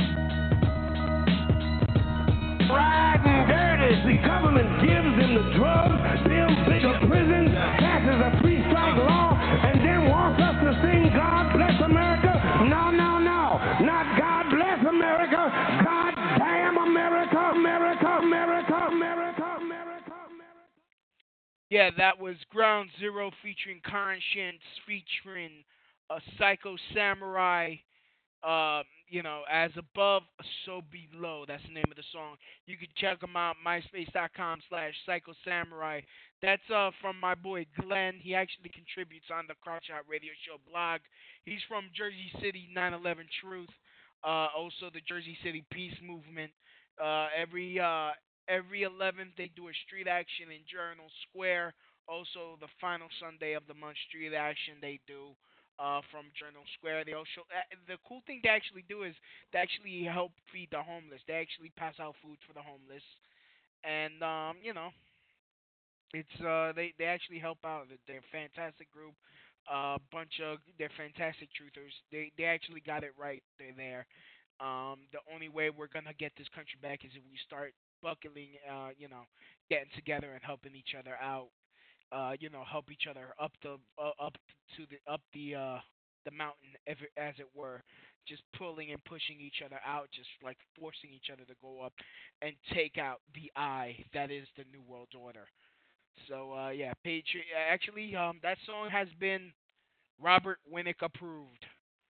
Riding dirty, the government gives them the drugs, them bigger prisons, passes a three-strike law, and then wants us to sing God Bless America. No, no, no, not God Bless America. God damn America, America, America, America, America, America. Yeah, that was Ground Zero featuring Conscience, featuring a Psycho Samurai. Uh, you know, as above, so below. That's the name of the song. You can check them out, myspace.com slash Psycho Samurai. That's uh from my boy Glenn. He actually contributes on the Crotshot Radio Show blog. He's from Jersey City, nine eleven Truth. Uh, also the Jersey City Peace Movement. Uh, every uh every eleventh they do a street action in Journal Square. Also the final Sunday of the month street action they do. Uh, from Journal Square. They also uh, the cool thing they actually do is they actually help feed the homeless. They actually pass out food for the homeless, and um, you know, it's uh, they they actually help out. They're a fantastic group. A uh, bunch of they're fantastic truthers. They they actually got it right. They're there. Um, the only way we're gonna get this country back is if we start buckling, uh, you know, getting together and helping each other out. Uh, you know, help each other up the uh, up to the up the uh, the mountain, as it were, just pulling and pushing each other out, just like forcing each other to go up and take out the I that is the New World Order. So uh, yeah, Patri- actually, um, that song has been Robert Winnick approved.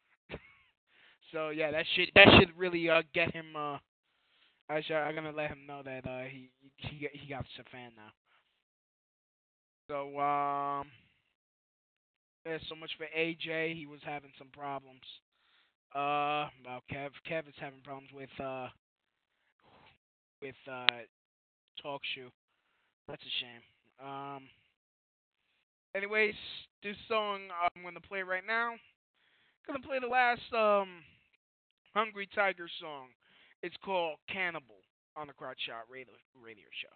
So yeah, that should that should really uh, get him. Uh, I should, I'm gonna let him know that uh, he he he got a fan now. So, um, there's so much for A J. He was having some problems. Uh, well, Kev, Kev is having problems with, uh, with, uh, Talk Shoe. That's a shame. Um, anyways, this song I'm going to play right now. I'm going to play the last, um, Hungry Tiger song. It's called Cannibal on the Crotch Shot Radio, radio Show.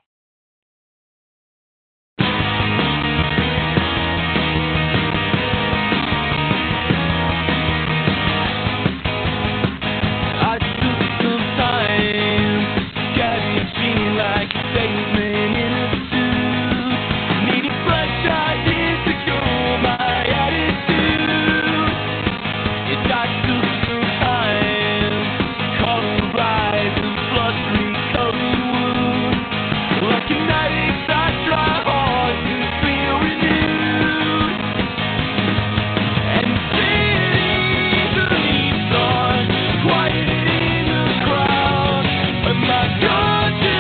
Like a statement in a suit, needing bloodshot years to go my attitude. It got to some time, color rise and flustery colored wound. Like an addict, I try hard to feel renewed. And the city sleeps on, quiet in the crowd. But my conscience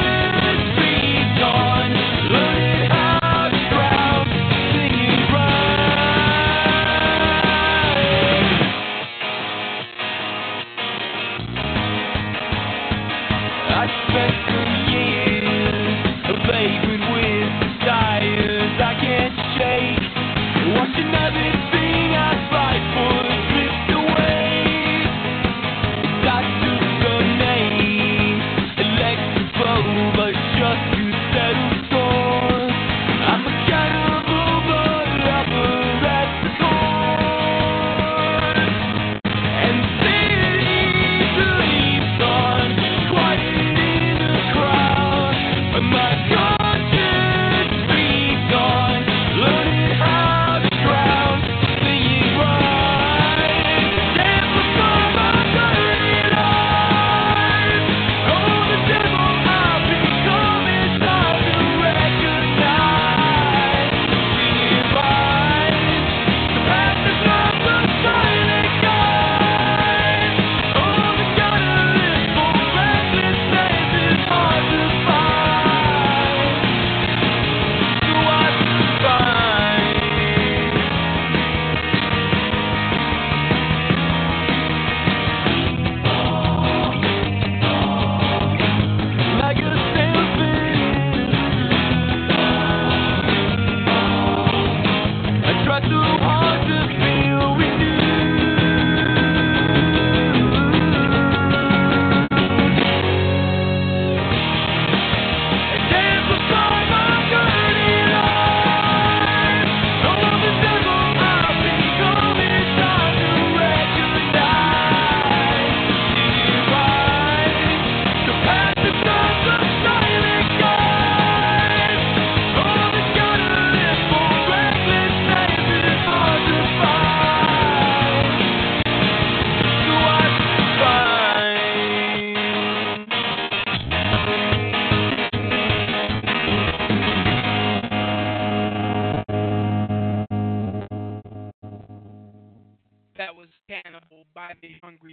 I'll be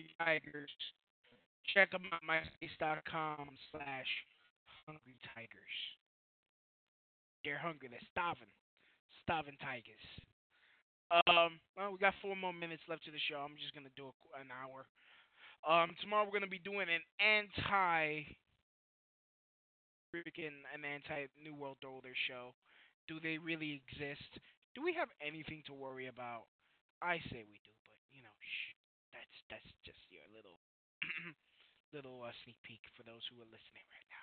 Hungry Tigers. Check them out, myspace.com slash Hungry Tigers. They're hungry. They're starving. Starving tigers. Um, well, we got four more minutes left to the show. I'm just going to do a, an hour. Um, tomorrow we're going to be doing an anti freaking an anti-New World Order show. Do they really exist? Do we have anything to worry about? I say we do, but, you know, shh. That's, that's just your little, little uh, sneak peek for those who are listening right now.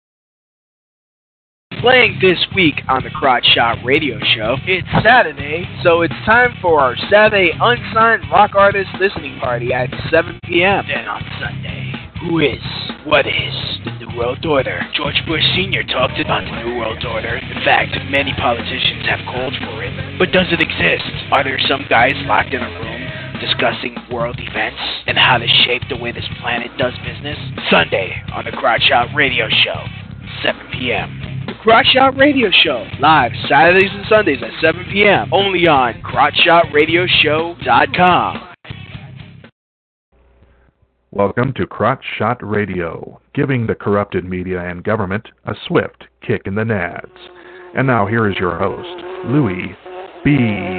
Playing this week on the Crotch Shot Radio Show, it's Saturday, so it's time for our Saturday Unsigned Rock Artist Listening Party at seven p.m. Then on Sunday, who is, what is, the New World Order? George Bush Senior talked about the New World Order. In fact, many politicians have called for it. But does it exist? Are there some guys locked in a room discussing world events and how to shape the way this planet does business? Sunday on the Crotch Shot Radio Show, seven p.m. The Crotch Shot Radio Show, live Saturdays and Sundays at seven p.m. only on crotch shot radio show dot com. Welcome to Crotch Shot Radio, giving the corrupted media and government a swift kick in the nads. And now here is your host, Louis B.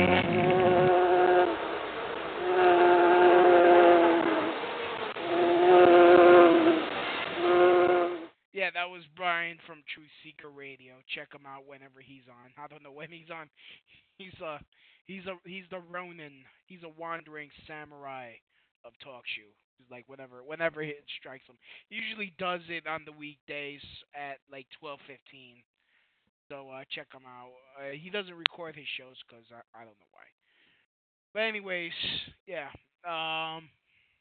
Yeah, that was Brian from Truth Seeker Radio. Check him out whenever he's on. I don't know when he's on. He's a, he's a, he's the Ronin. He's a wandering samurai of talk show. Like whenever, whenever it strikes him. He usually does it on the weekdays at like twelve fifteen. So uh, check him out. Uh, he doesn't record his shows because I, I don't know why. But anyways, yeah. Um.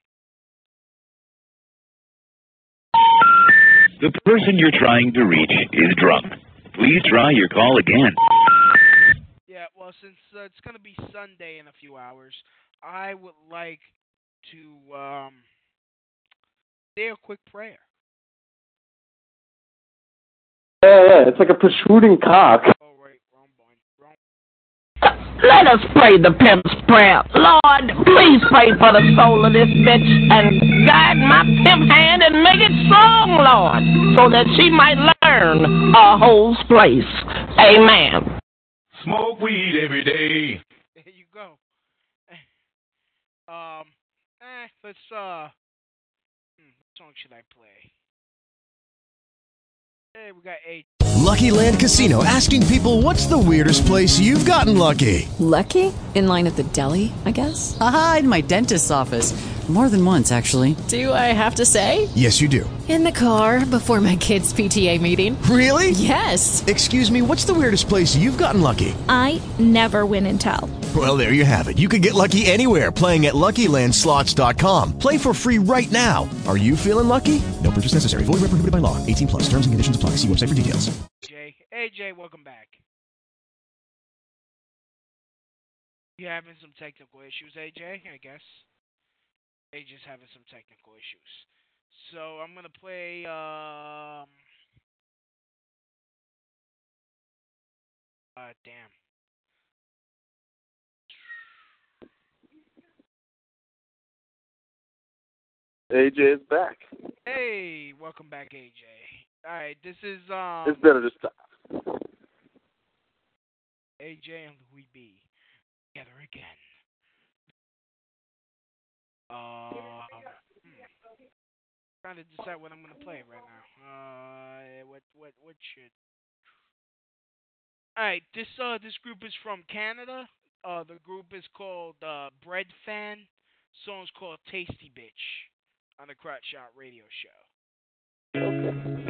The person you're trying to reach is drunk. Please try your call again. Yeah, well, since uh, it's going to be Sunday in a few hours, I would like to um, say a quick prayer. Yeah, yeah, it's like a protruding cock. Oh, right, wrong one. Wrong. Let us pray the pimp's prayer. Lord, please pray for the soul of this bitch and guide my pimp hand and make it strong, Lord, so that she might learn a hole's place. Amen. Smoke weed every day. There you go. Um, eh, let's, uh, hmm, what song should I play? Hey, we got eight. Lucky Land Casino, asking people, what's the weirdest place you've gotten lucky? Lucky? In line at the deli, I guess? Aha, in my dentist's office. More than once, actually. Do I have to say? Yes, you do. In the car before my kids' P T A meeting. Really? Yes. Excuse me, what's the weirdest place you've gotten lucky? I never win and tell. Well, there you have it. You can get lucky anywhere, playing at Lucky Land Slots dot com. Play for free right now. Are you feeling lucky? No purchase necessary. Void where prohibited by law. eighteen plus. Terms and conditions apply. See website for details. Jay. Hey, Jay, welcome back. You having some technical issues, A J, I guess? A J's having some technical issues. So I'm going to play... Um, uh, damn. A J is back. Hey, welcome back, A J. All right, this is um. It's better this time. A J and Louis B. Together again. Um, hmm. Trying to decide what I'm gonna play right now. Uh, what what what should? All right, this uh this group is from Canada. Uh, the group is called uh, Bread Fan. Song's called Tasty Bitch on the Crotch Shot Radio Show. Okay.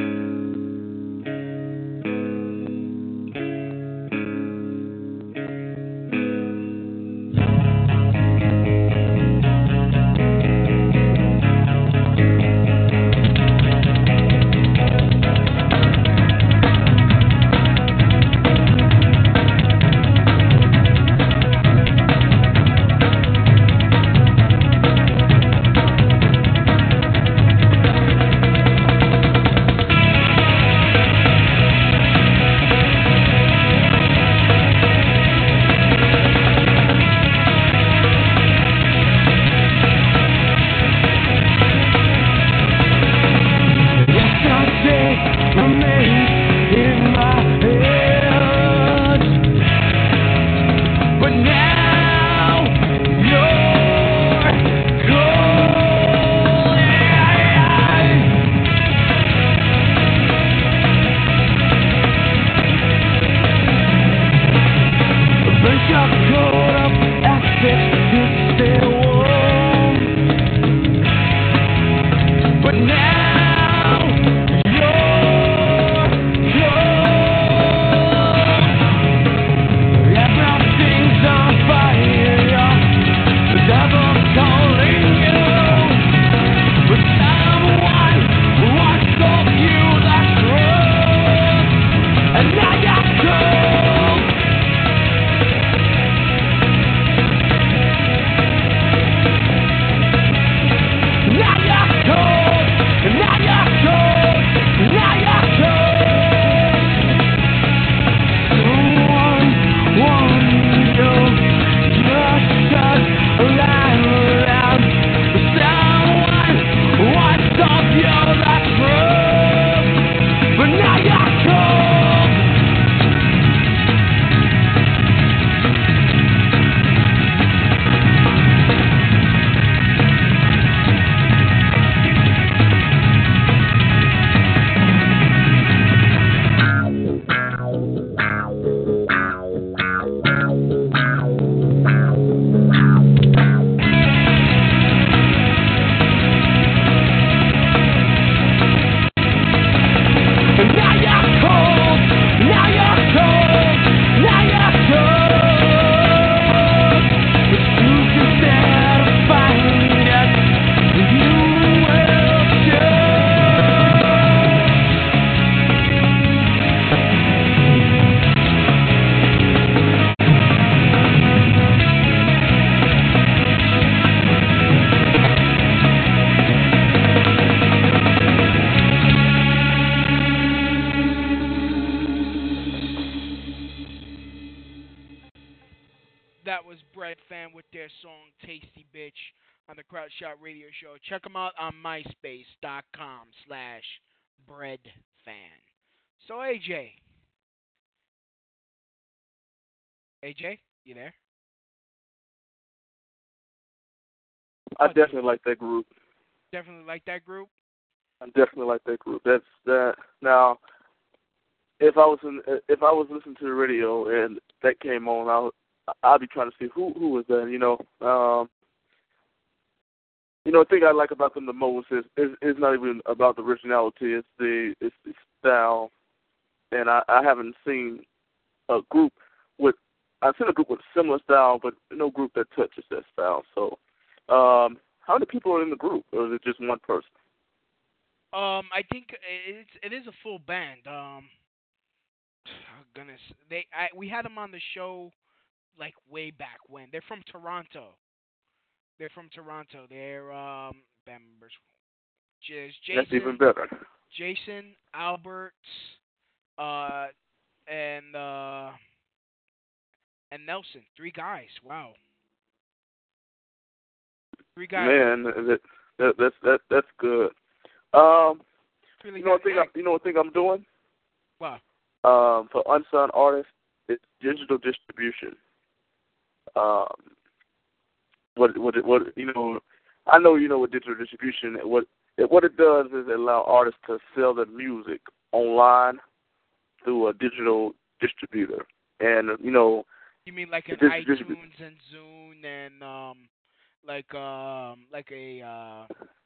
that was Bread Fan with their song Tasty Bitch on the Crowd Shot Radio Show. Check them out on myspace.com slash Bread Fan. So, A J. A J, you there? I definitely like that group. Definitely like that group? I definitely like that group. That's that. Now, if I was in, if I was listening to the radio and that came on, I'll I'll be trying to see who who was that. You know, um, you know, the thing I like about them the most is is, is not even about the originality. It's the it's the style, and I, I haven't seen a group with I've seen a group with similar style, but no group that touches that style. So, um, how many people are in the group, or is it just one person? Um, I think it's it is a full band. Um, oh goodness, they I we had them on the show like way back when. They're from Toronto. They're from Toronto. They're um band members. Jason, That's even better. Jason, Albert, uh, and uh, and Nelson. Three guys. Wow. Three guys. Man, that, that that's that that's good. Um, really you know what good. thing I, you know what thing I'm doing? Wow. Um, for unsigned artists, it's digital distribution. Um, what what what you know? I know you know what digital distribution. What it, what it does is it allow artists to sell their music online through a digital distributor, and you know. You mean like an Dis- iTunes distribu- and Zune and um, like um, like a uh,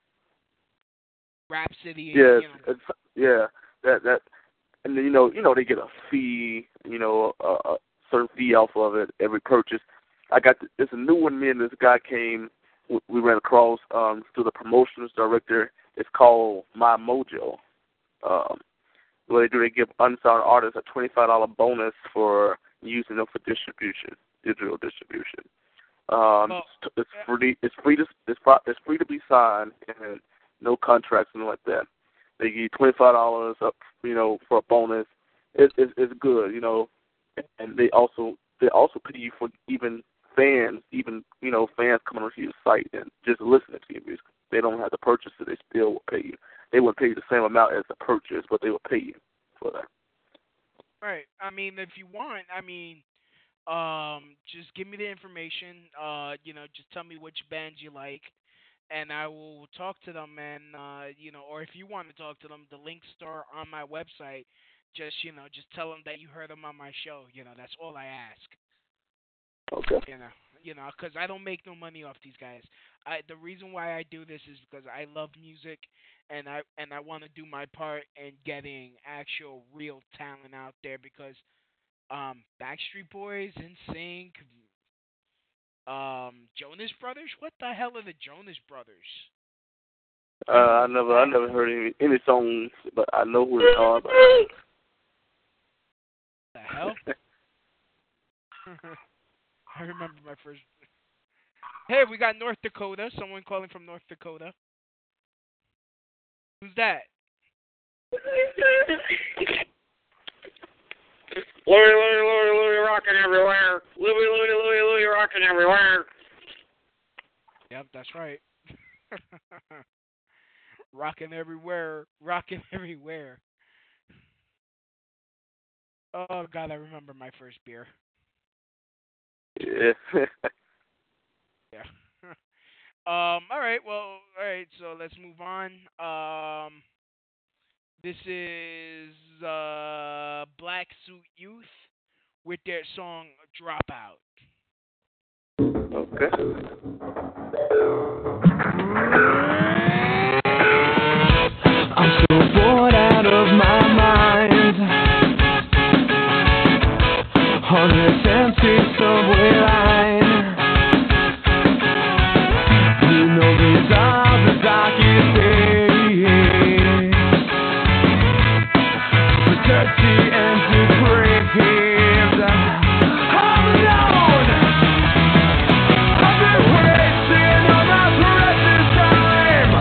Rhapsody? Yeah, You know. it's, yeah. That that, and then, you know you know they get a fee, you know, a, a certain fee off of it every purchase. I got the, it's a new one. Me and this guy came. We ran across um, through the promotions director. It's called My Mojo. Um, what they do, they give unsigned artists a twenty-five dollars bonus for using them for distribution, digital distribution. Um, well, it's free. It's free to it's, it's free to be signed, and no contracts and like that. They give you twenty-five dollars up, you know, for a bonus. It, it, it's good, you know, and they also they also pay you for even fans, even you know fans coming onto your site and just listening to your music. They don't have to purchase it; they still will pay you. They wouldn't pay you the same amount as the purchase, but they will pay you for that. Right. I mean, if you want, I mean, um, just give me the information. Uh, you know, just tell me which bands you like, and I will talk to them. And uh, you know, or if you want to talk to them, the links are on my website. Just you know, just tell them that you heard them on my show. You know, that's all I ask. Okay. You know, you know, because I don't make no money off these guys. I the reason why I do this is because I love music, and I and I want to do my part in getting actual real talent out there. Because um, Backstreet Boys, NSYNC, um, Jonas Brothers. What the hell are the Jonas Brothers? Uh, I never, I never heard any any songs, but I know who they are. But... The hell? I remember my first. Hey, we got North Dakota. Someone calling from North Dakota. Who's that? Louie, Louie, Louie, Louie, rocking everywhere. Louie, Louie, Louie, Louie, rocking everywhere. Yep, that's right. Rocking everywhere. Rocking everywhere. Oh, God, I remember my first beer. Yeah. Yeah. um. All right. Well. All right. So let's move on. Um. This is uh Black Suit Youth with their song "Dropout." Okay. I'm so bored out of my mind. On this empty subway line, you know these are the darkest days, for dirty and depraved. I'm alone. I've been wasting all my precious time,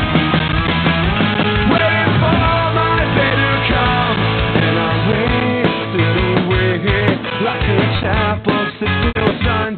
waiting for my day to come, and I wasted away like a chap of sixteen or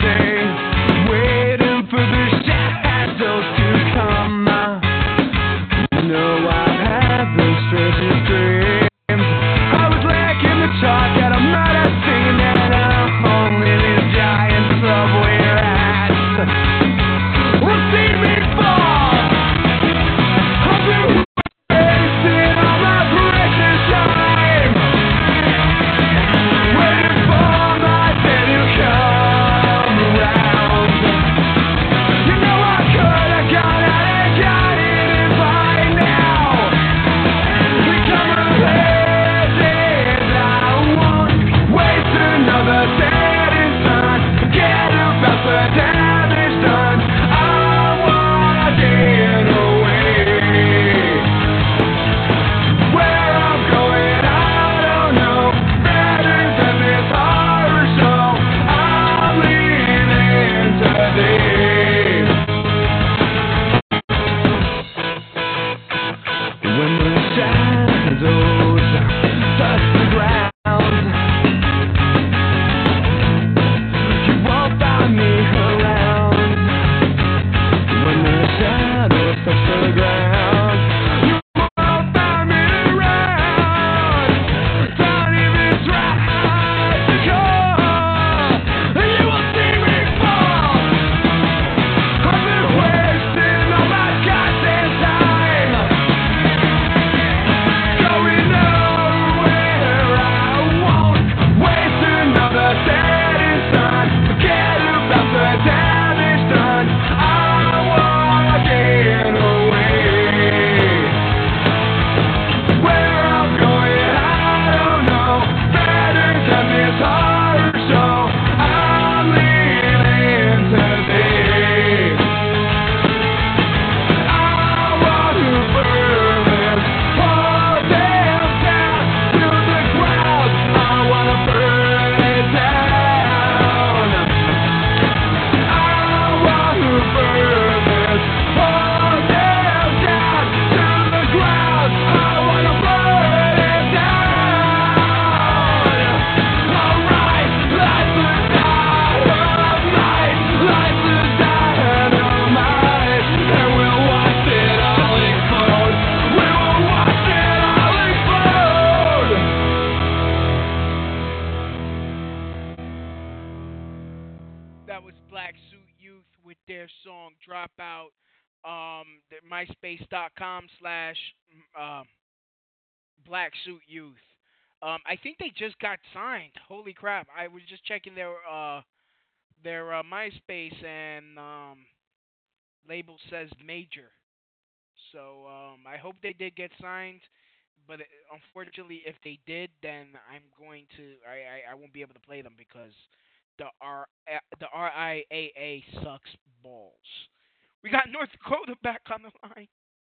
Black Suit Youth with their song Dropout. Um, MySpace.com slash uh, Black Suit Youth. Um, I think they just got signed. Holy crap! I was just checking their uh their uh, MySpace and um label says major. So um, I hope they did get signed. But unfortunately, if they did, then I'm going to I, I, I won't be able to play them because the R the R I A A sucks balls. We got North Dakota back on the line.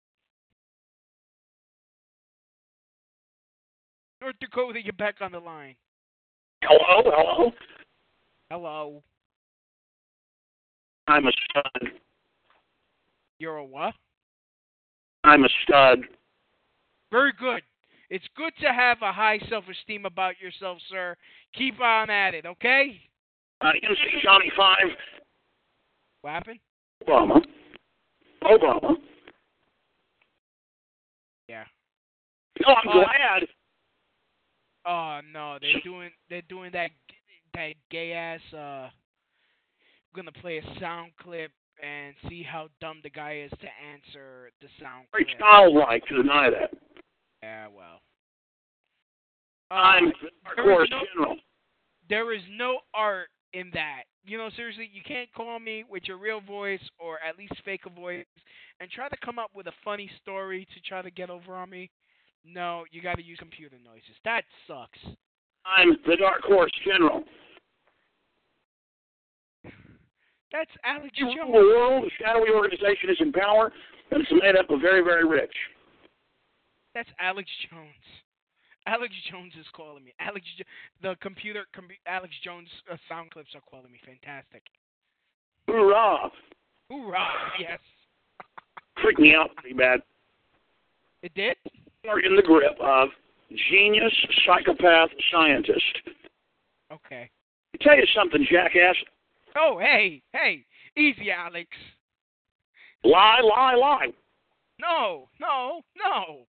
North Dakota, you're back on the line. Hello, hello. Hello. I'm a stud. You're a what? I'm a stud. Very good. It's good to have a high self-esteem about yourself, sir. Keep on at it, okay? Uh, M C Johnny Five. What happened? Obama. Obama. Yeah. No, I'm uh, glad. Oh no, they're doing they're doing that that gay ass. Uh, we're gonna play a sound clip and see how dumb the guy is to answer the sound clip. Very childlike to deny that. Yeah, well. Uh, I'm of course no, general. There is no art in that. You know, seriously, you can't call me with your real voice or at least fake a voice and try to come up with a funny story to try to get over on me. No, you got to use computer noises. That sucks. I'm the Dark Horse General. That's Alex You Jones. rule the world. The shadowy organization is in power, and it's made up of very, very rich. That's Alex Jones. Alex Jones is calling me. Alex, jo- the computer, com- Alex Jones uh, sound clips are calling me. Fantastic. Hoorah! Hoorah! Yes. Freaked me out pretty bad. It did? Are in the grip of genius, psychopath, scientist. Okay. I'll tell you something, jackass. Oh, hey, hey, easy, Alex. Lie, lie, lie. No, no, no.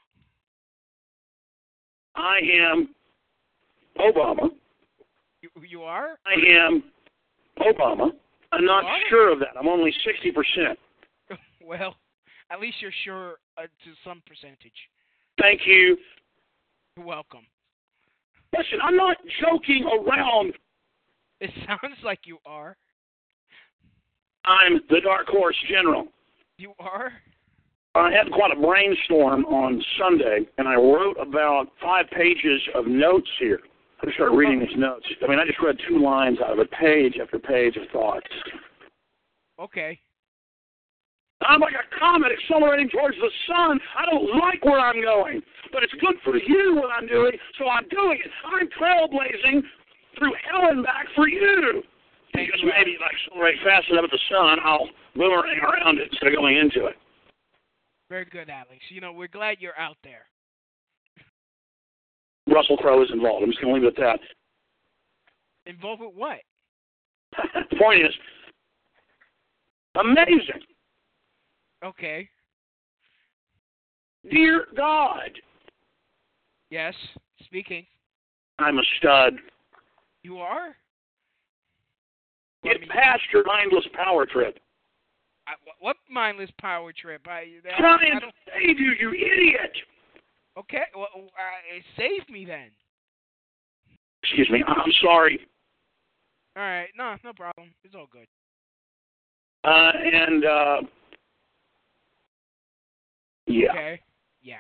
I am Obama. You, you are? I am Obama. I'm not sure of that. I'm only sixty percent. Well, at least you're sure uh, to some percentage. Thank you. You're welcome. Listen, I'm not joking around. It sounds like you are. I'm the Dark Horse General. You are? I had quite a brainstorm on Sunday, and I wrote about five pages of notes here. I just started reading these notes. I mean, I just read two lines out of it, page after page of thoughts. Okay. I'm like a comet accelerating towards the sun. I don't like where I'm going, but it's good for you what I'm doing, so I'm doing it. I'm trailblazing through hell and back for you. Because maybe if I accelerate fast enough at the sun, I'll boomerang around it instead of going into it. Very good, Alex. You know, we're glad you're out there. Russell Crowe is involved. I'm just going to leave it at that. Involved with what? The point is, amazing. Okay. Dear God. Yes, speaking. I'm a stud. You are? Get well, past your mindless power trip. I, what mindless power trip? I, I, Trying I to save you, you idiot. Okay, well, uh, save me then. Excuse me, I'm sorry. All right, no, no problem. It's all good. Uh, and, uh, yeah. Okay, yeah.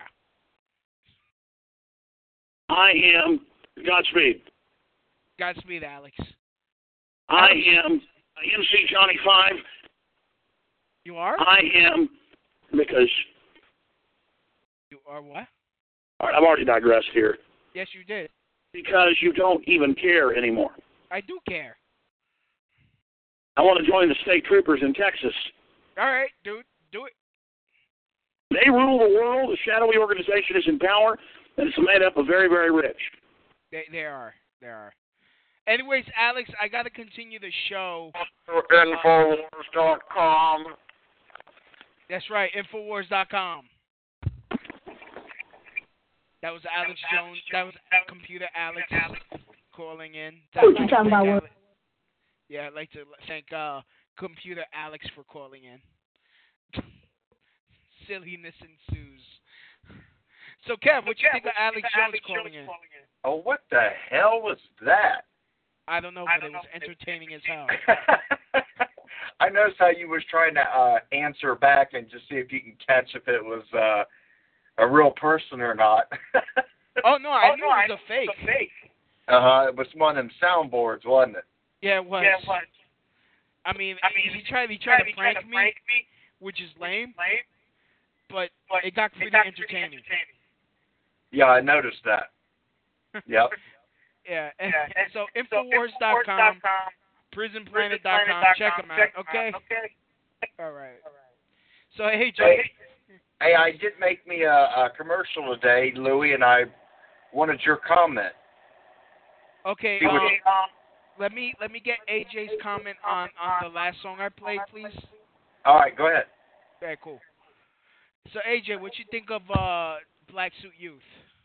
I am Godspeed. Godspeed, Alex. I am M C Johnny Five. You are? I am, because... You are what? All right, I've already digressed here. Yes, you did. Because you don't even care anymore. I do care. I want to join the state troopers in Texas. All right, dude, do it. They rule the world. The shadowy organization is in power, and it's made up of very, very rich. They, they are. They are. Anyways, Alex, I got to continue the show. Infowars dot com. That's right, Infowars dot com. That was Alex Jones. That was computer Alex calling in. What you talking about? Yeah, I'd like to thank uh, Computer Alex for calling in. Silliness ensues. So, Kev, what you think of Alex Jones calling in? Oh, what the hell was that? I don't know, but it was entertaining as hell. I noticed how you was trying to uh, answer back and just see if you can catch if it was uh, a real person or not. Oh, no, I oh, knew no, it was I a fake. A fake. Uh-huh, it was one of them soundboards, wasn't it? Yeah, it was. Yeah, it was. I mean, I mean he tried, he tried, he tried to, prank, to me, prank me, which is lame, lame but, but it got pretty it got entertaining. Pretty entertaining. Yeah, I noticed that. Yep. Yeah, and, yeah. and so so Infowars dot com, prison planet dot com, check them out, check okay? Out, okay. All right. So, hey, Joe. Hey, hey, I did make me a, a commercial today, Louie, and I wanted your comment. Okay, See um, what you- let me let me get A J's comment on, on the last song I played, please. All right, go ahead. Okay, cool. So, A J, what you think of uh, Black Suit Youth?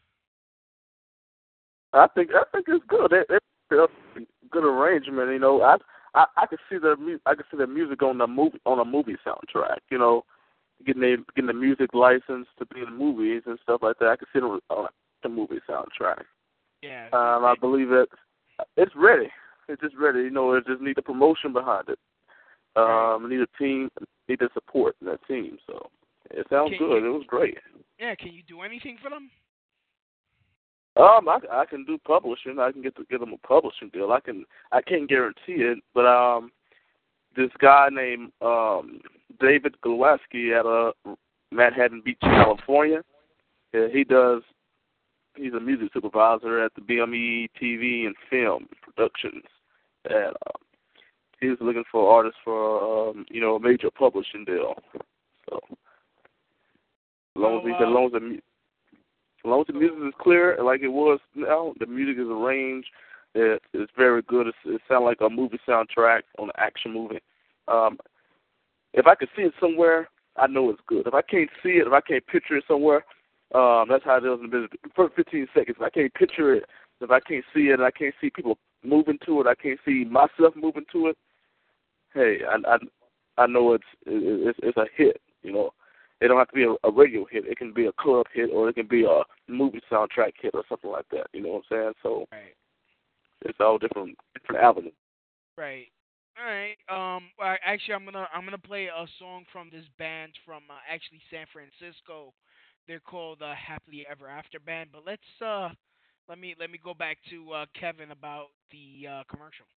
I think I think it's good. They, they a good arrangement. You know, I I I could see the mu- I could see the music on the movie on a movie soundtrack. You know, getting the getting the music license to be in movies and stuff like that. I could see it on the movie soundtrack. Yeah. Um, I believe it. It's ready. It's just ready. You know, it just need the promotion behind it. Um, need a team, need the support in that team. So it sounds Can good. you- It was great. Yeah, can you do anything for them? Um, I, I can do publishing. I can get to get them a publishing deal. I can. I can't guarantee it, but um, this guy named um David Gulewski at uh Manhattan Beach, California. Yeah, he does. He's a music supervisor at the B M E T V and Film Productions, and uh, he's looking for artists for um, you know a major publishing deal. So, as long as he, as long as the mu- as long as the music is clear, like it was now, the music is arranged. It, it's very good. It's, it sounds like a movie soundtrack on an action movie. Um, if I can see it somewhere, I know it's good. If I can't see it, if I can't picture it somewhere, um, that's how it is in the business. For fifteen seconds, if I can't picture it, if I can't see it, and I can't see people moving to it, I can't see myself moving to it. Hey, I I, I know it's, it's it's a hit. You know, it don't have to be a, a radio hit. It can be a club hit, or it can be a movie soundtrack hit, or something like that. You know what I'm saying? So right. It's all different different avenues. Right. All right. Um. Well, actually, I'm gonna I'm gonna play a song from this band from uh, actually San Francisco. They're called uh, Happily Ever After Band. But let's uh, let me let me go back to uh, Kevin about the uh, commercial.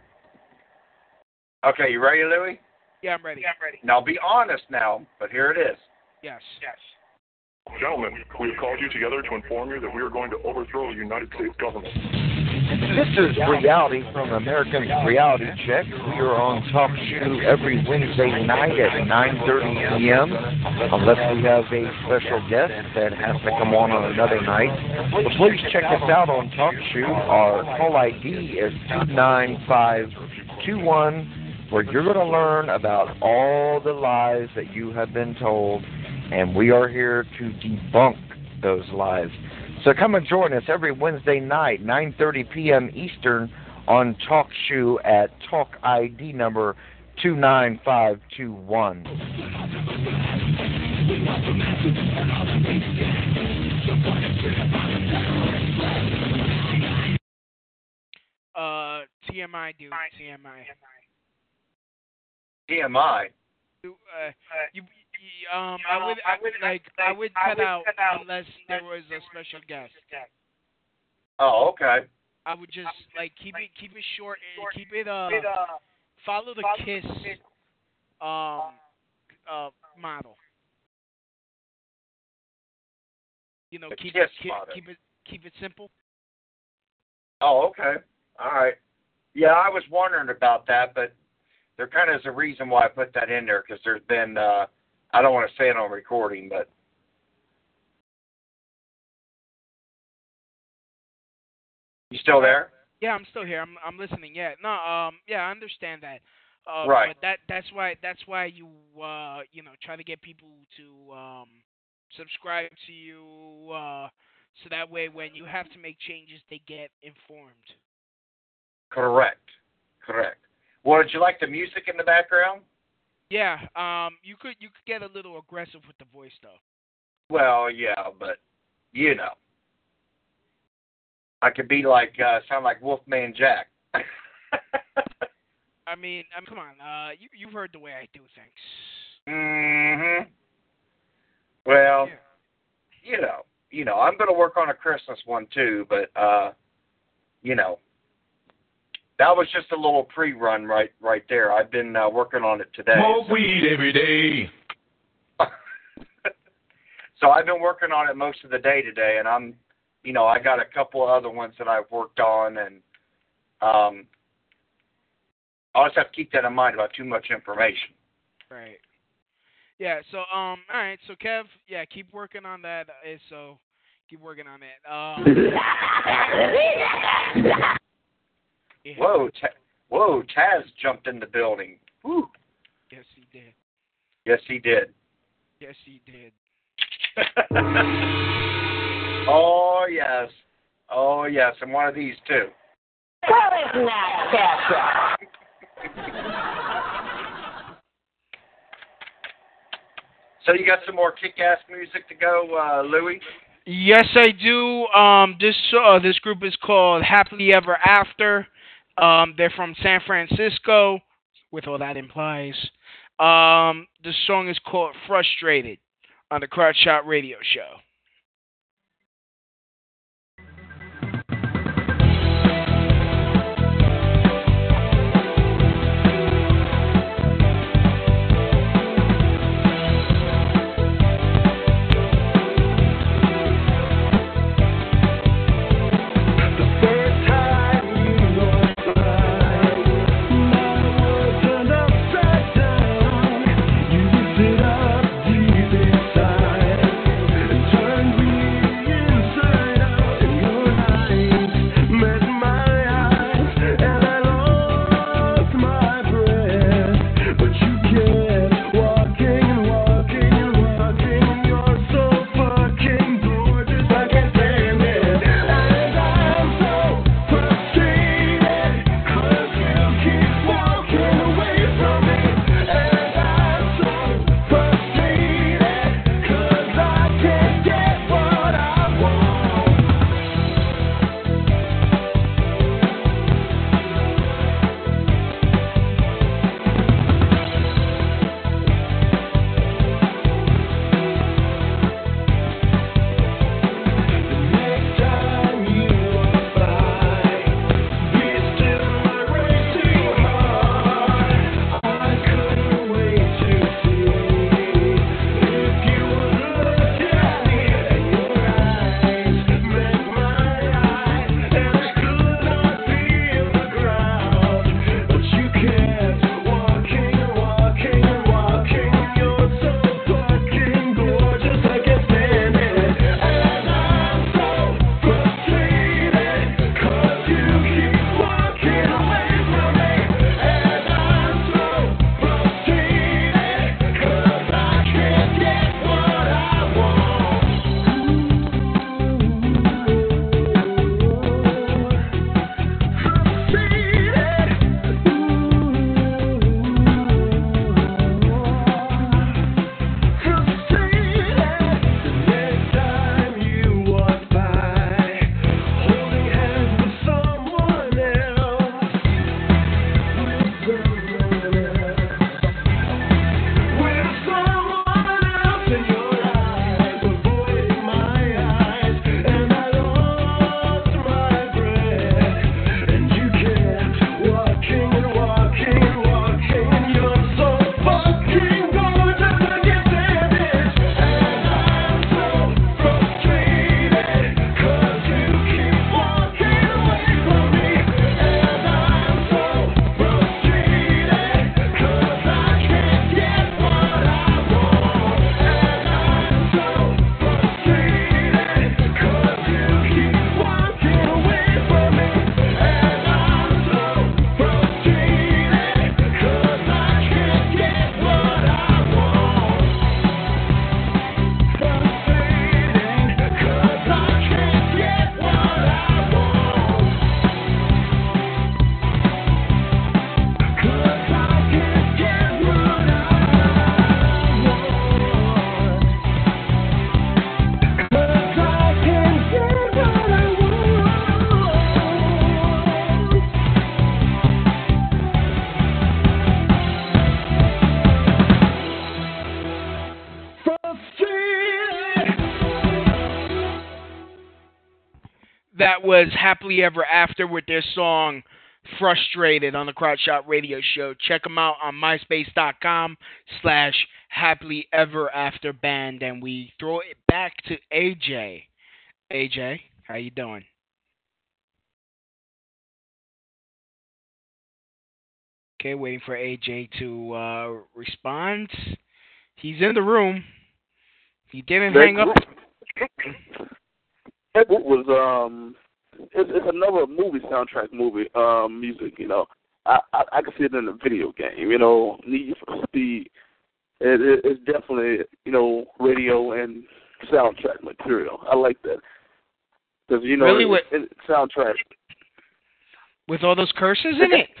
Okay, you ready, Louie? Yeah, I'm ready. Yeah, I'm ready. Now, be honest now, but here it is. Yes. Yes. Gentlemen, we have called you together to inform you that we are going to overthrow the United States government. This is reality from American Reality Check. We are on Talk Shoe every Wednesday night at nine thirty p.m. unless we have a special guest that has to come on on another night. But please check us out on Talk Shoe. Our call I D is two nine five two one, where you're going to learn about all the lies that you have been told, and we are here to debunk those lies. So come and join us every Wednesday night, nine thirty p.m. Eastern, on Talk Shoe at Talk I D number two nine five two one. Uh, T M I, dude. T M I. T M I. You, uh, you, you, um, I would, I would, like, I would cut out unless there was a special guest. Oh, okay. I would just like keep it, keep it short, and keep it, uh, follow the Kiss, um, uh, model. You know, The keep Kiss it, keep, model. keep it, keep it simple. Oh, okay. All right. Yeah, I was wondering about that, but there kind of is a reason why I put that in there, because there's been, uh, I don't want to say it on recording, but you still there? Yeah, I'm still here. I'm I'm listening. Yeah, no, um, yeah, I understand that. Uh, Right. But that that's why that's why you uh you know try to get people to um subscribe to you uh so that way when you have to make changes they get informed. Correct. Correct. Well, did you like the music in the background? Yeah, um, you could you could get a little aggressive with the voice though. Well, yeah, but you know, I could be like uh, sound like Wolfman Jack. I mean, I mean, come on, uh, you you've heard the way I do things. Mm-hmm. Well, yeah. you know, you know, I'm going to work on a Christmas one too, but uh, you know. That was just a little pre-run right right there. I've been uh, working on it today. Smoke weed every day. So I've been working on it most of the day today, and I'm, you know, I got a couple of other ones that I've worked on, and um, I always have to keep that in mind about too much information. Right. Yeah. So um. All right. So Kev, yeah, keep working on that. Uh, so keep working on it. Um. Yeah. Whoa, Ta- whoa! Taz jumped in the building. Woo. Yes, he did. Yes, he did. Yes, he did. Oh yes, oh yes, and one of these too. Well, isn't that better? So you got some more kick-ass music to go, uh, Louie? Yes, I do. Um, this uh, this group is called Happily Ever After. Um, they're from San Francisco, with all that implies. Um, the song is called Frustrated on the Crotch Shot Radio Show. Turn that was Happily Ever After with their song Frustrated on the Crotch Shot Radio Show. Check them out on myspace.com slash Happily Ever After Band. And we throw it back to A J. A J, how you doing? Okay, waiting for A J to uh, respond. He's in the room. He didn't that hang group, up. That group was um, it's, it's another movie soundtrack movie um music. You know, I, I I can see it in a video game. You know, Need for Speed. It, it, it's definitely you know radio and soundtrack material. I like that because you know really? it, with, it, soundtrack with all those curses in it.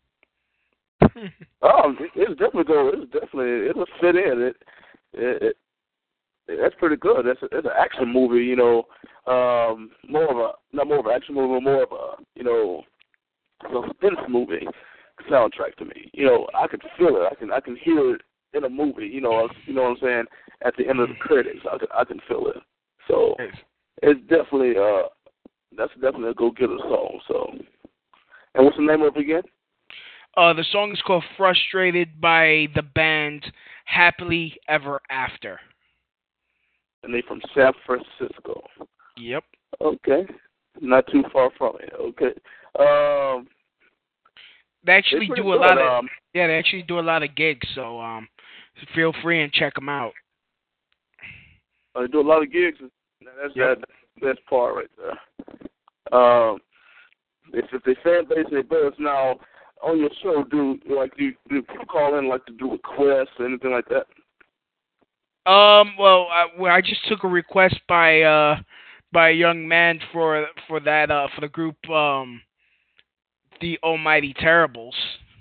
Oh, it's definitely good. It's definitely it'll fit in. It, it, it that's pretty good. It's, a, it's an action movie, you know. Um, more of a not more of an action movie, but more of a you know suspense movie soundtrack to me. You know, I can feel it. I can I can hear it in a movie. You know, you know what I'm saying. At the end of the credits, I can I can feel it. So it's definitely uh that's definitely a go getter song. So, and what's the name of it again? Uh, the song is called Frustrated by the band Happily Ever After. And they from San Francisco. Yep. Okay. Not too far from it. Okay. Um, they actually do a good, lot of um, yeah, they actually do a lot of gigs, so um feel free and check them out. They do a lot of gigs. That's yep. that best part right there. Um, if if they fan base they buzz now on your show, do like do do people call in like to do requests or anything like that? Um, well, I, well, I just took a request by uh by a young man for for that uh for the group um the Almighty Terribles,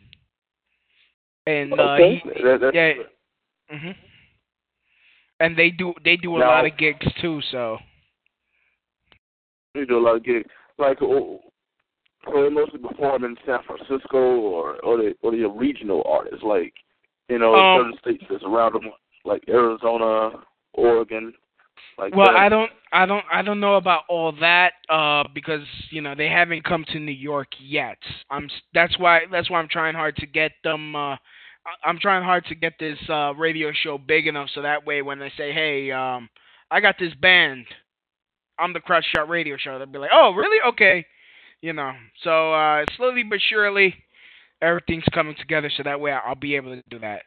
and uh, okay. he, that, that's yeah, mhm, and they do they do a now, lot of gigs too, so they do a lot of gigs like. Oh, so they mostly perform in San Francisco, or or the or the regional artists, like you know, um, certain states that's around them, like Arizona, Oregon, like well, that. I don't, I don't, I don't know about all that, uh, because you know they haven't come to New York yet. I'm that's why that's why I'm trying hard to get them. Uh, I'm trying hard to get this uh, radio show big enough so that way when they say, hey, um, I got this band, I'm the Crotch Shot Radio Show, they'll be like, oh, really? Okay. You know, so uh, slowly but surely, everything's coming together, so that way I'll be able to do that.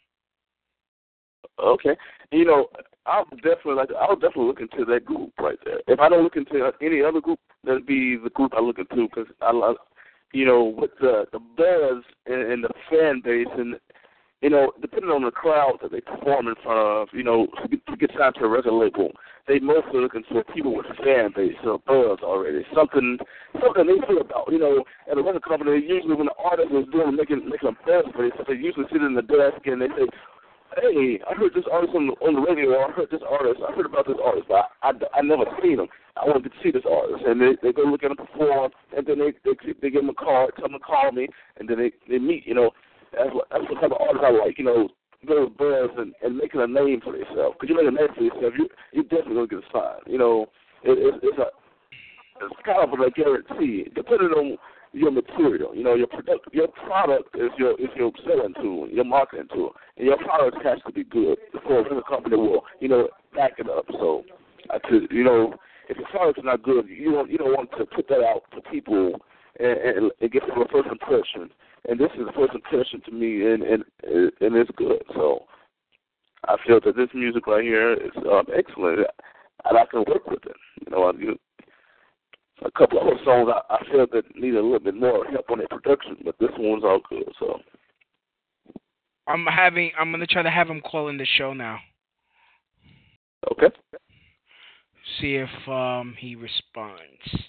Okay, you know, I'll definitely like. I'll definitely look into that group right there. If I don't look into any other group, that'd be the group I look into because I love, you know, with the the buzz and, and the fan base and. You know, depending on the crowd that they perform in front of, you know, to get, to get signed to a record label, they mostly looking for people with a fan base or buzz already. Something something they feel about. You know, at a record company, usually when the artist is doing making making a buzz for themselves, they usually sit in the desk and they say, hey, I heard this artist on the, on the radio, or I heard this artist, I heard about this artist, but I, I, I never seen him. I wanted to see this artist. And they, they go look at him perform, and then they, they, they give him a call, tell him to call me, and then they, they meet, you know. That's what, that's what type of artist I like, you know, very buzz and, and making a name for yourself. Because you make a name for yourself, you you definitely gonna get signed. You know, it, it, it's a it's kind of a guarantee, depending on your material. You know, your product, your product is your is your selling tool, your marketing tool, and your product has to be good before the company will, you know, back it up. So, I could, you know, if your product's not good, you don't you don't want to put that out to people and, and, and get them a first impression. And this is the first impression to me, and, and and it's good. So I feel that this music right here is um, excellent, and I can work with it. You know, I do a couple of other songs I, I feel that need a little bit more help on their production, but this one's all good. So I'm having, I'm gonna try to have him call in the show now. Okay. See if um he responds.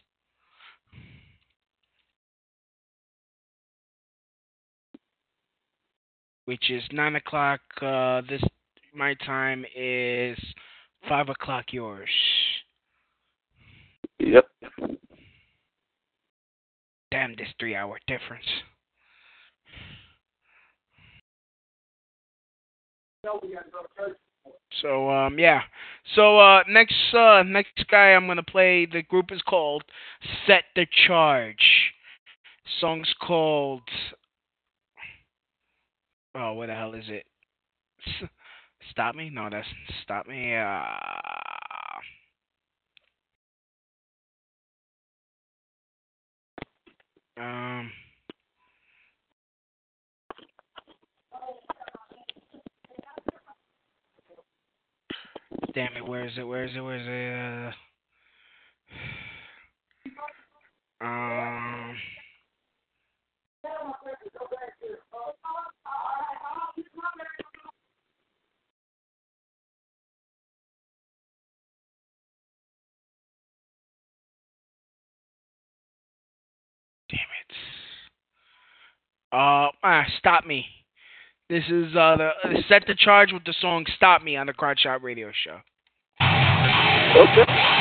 Which is nine o'clock. Uh, this my time is five o'clock yours. Yep. Damn, this three-hour difference. So um yeah. So uh next uh next guy I'm gonna play, the group is called Set the Charge. Song's called Oh, what the hell is it? S- Stop Me? No, that's Stop Me. Uh Um Damn it, where is it? Where is it? Where is it? Uh, um Damn it. Uh ah, Stop Me. This is uh the uh, Set the Charge with the song Stop Me on the Crotch Shot Radio Show. Okay.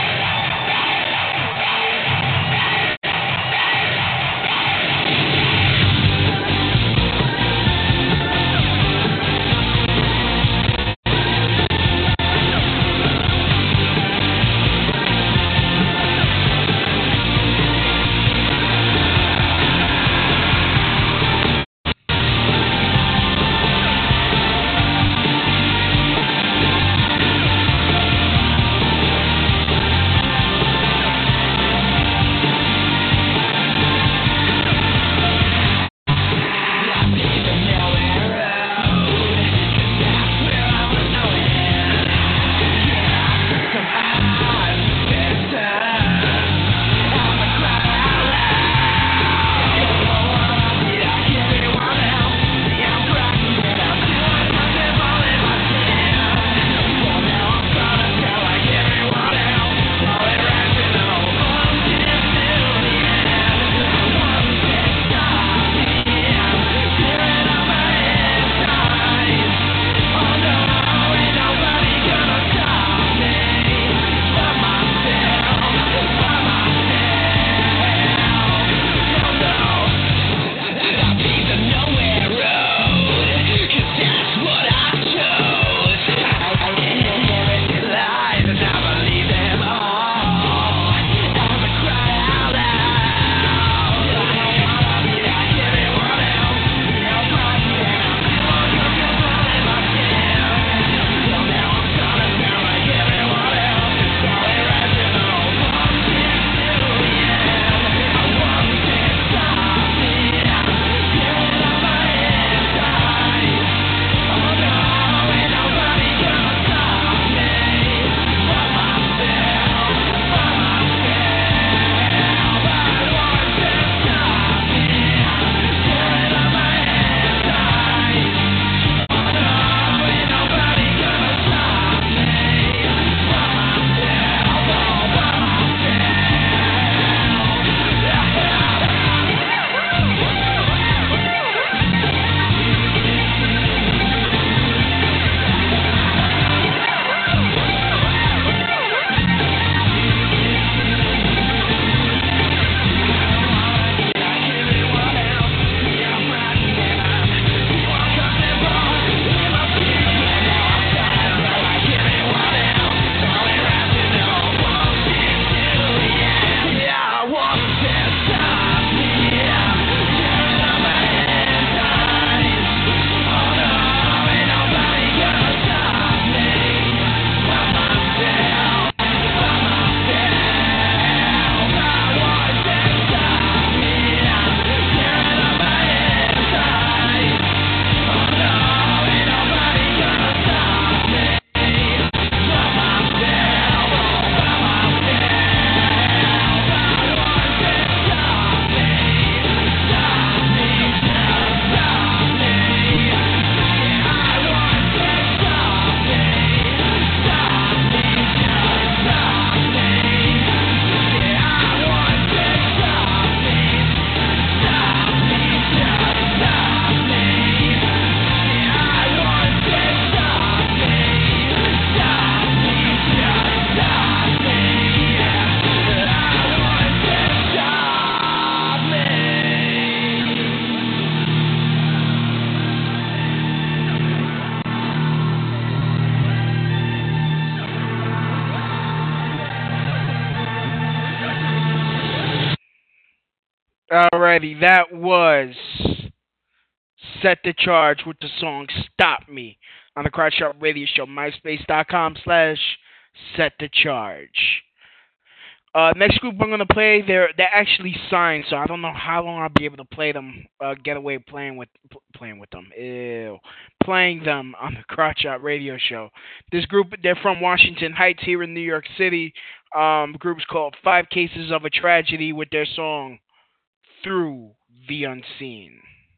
Alrighty, that was Set the Charge with the song Stop Me on the Crotch Shot Radio Show, myspace.com slash Set the Charge. Uh, next group I'm going to play, they're they're actually signed, so I don't know how long I'll be able to play them, uh, get away playing with playing with them. Ew. Playing them on the Crotch Shot Radio Show. This group, they're from Washington Heights here in New York City. Um, the group's called Five Cases of a Tragedy with their song Through the Unseen.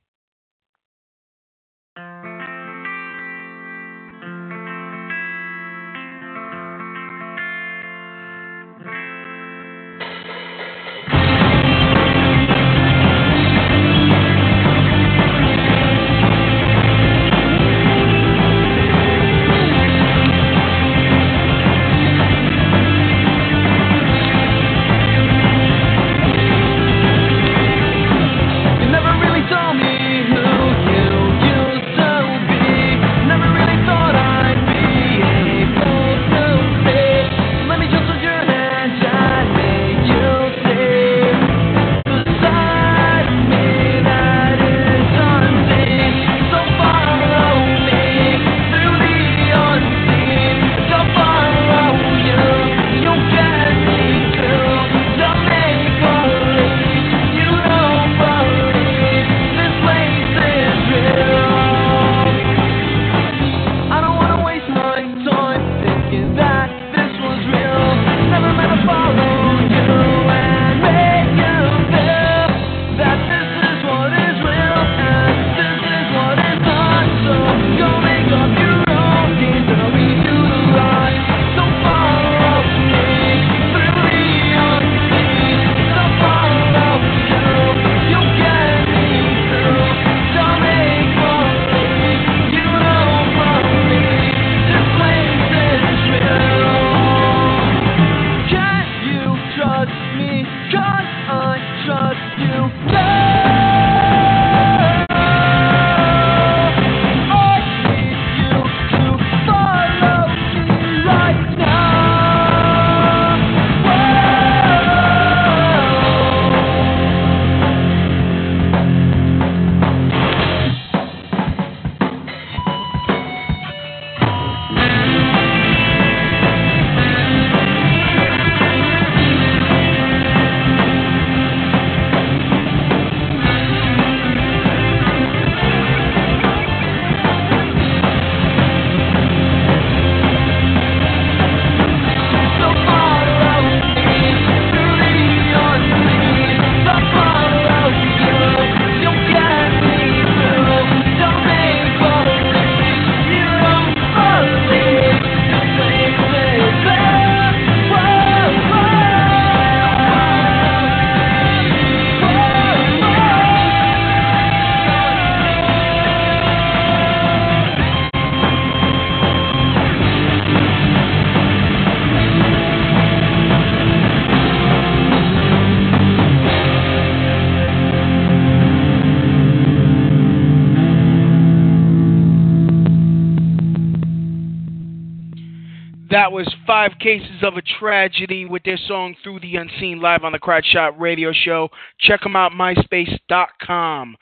That was Five Cases of a Tragedy with their song Through the Unseen live on the Crotch Shot Radio Show. Check them out, myspace.com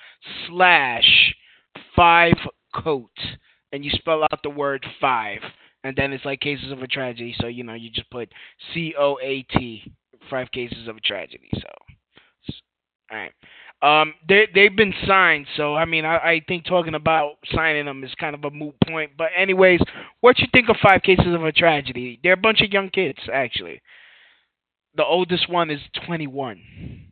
slash five coat. And you spell out the word five. And then it's like Cases of a Tragedy. So, you know, you just put C O A T, Five Cases of a Tragedy. So, all right. Um, they, they've been signed, so, I mean, I, I think talking about signing them is kind of a moot point. But anyways, what you think of Five Cases of a Tragedy? They're a bunch of young kids, actually. The oldest one is twenty-one.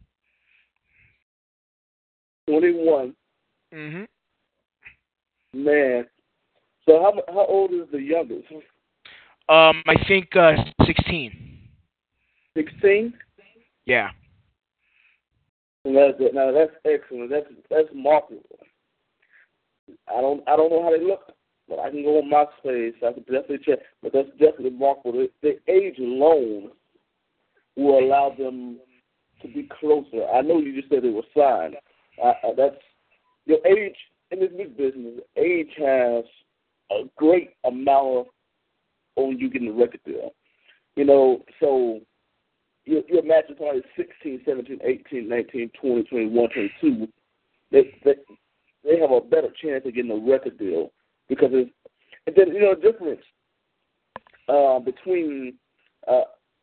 twenty-one? Mm-hmm. Man. So how how old is the youngest? Um, I think uh, sixteen. sixteen? Yeah. Now, now that's excellent. That's that's marketable. I don't I don't know how they look, but I can go on MySpace. I can definitely check. But that's definitely marketable. The age alone will allow them to be closer. I know you just said they were signed. Uh, that's your age in this big business. Age has a great amount on you getting the record deal. You know, so your, your matches are sixteen, seventeen, eighteen, nineteen, twenty, twenty-one, twenty-two, they, they, they have a better chance of getting a record deal because it's, and then, you know, the difference uh, between, uh,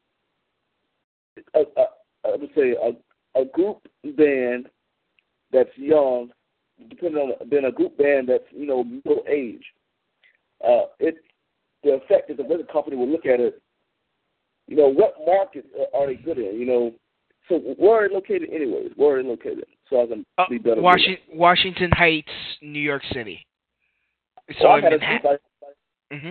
a, a, I would say, a, a group band that's young, depending on then a group band that's, you know, middle age, uh, it the effect is the record company will look at it. You know, what market are they good in? You know, so where are they located anyways? Where are they located? So I can uh, be better. Washington, Washington Heights, New York City. So oh, in Manhattan. Mm-hmm.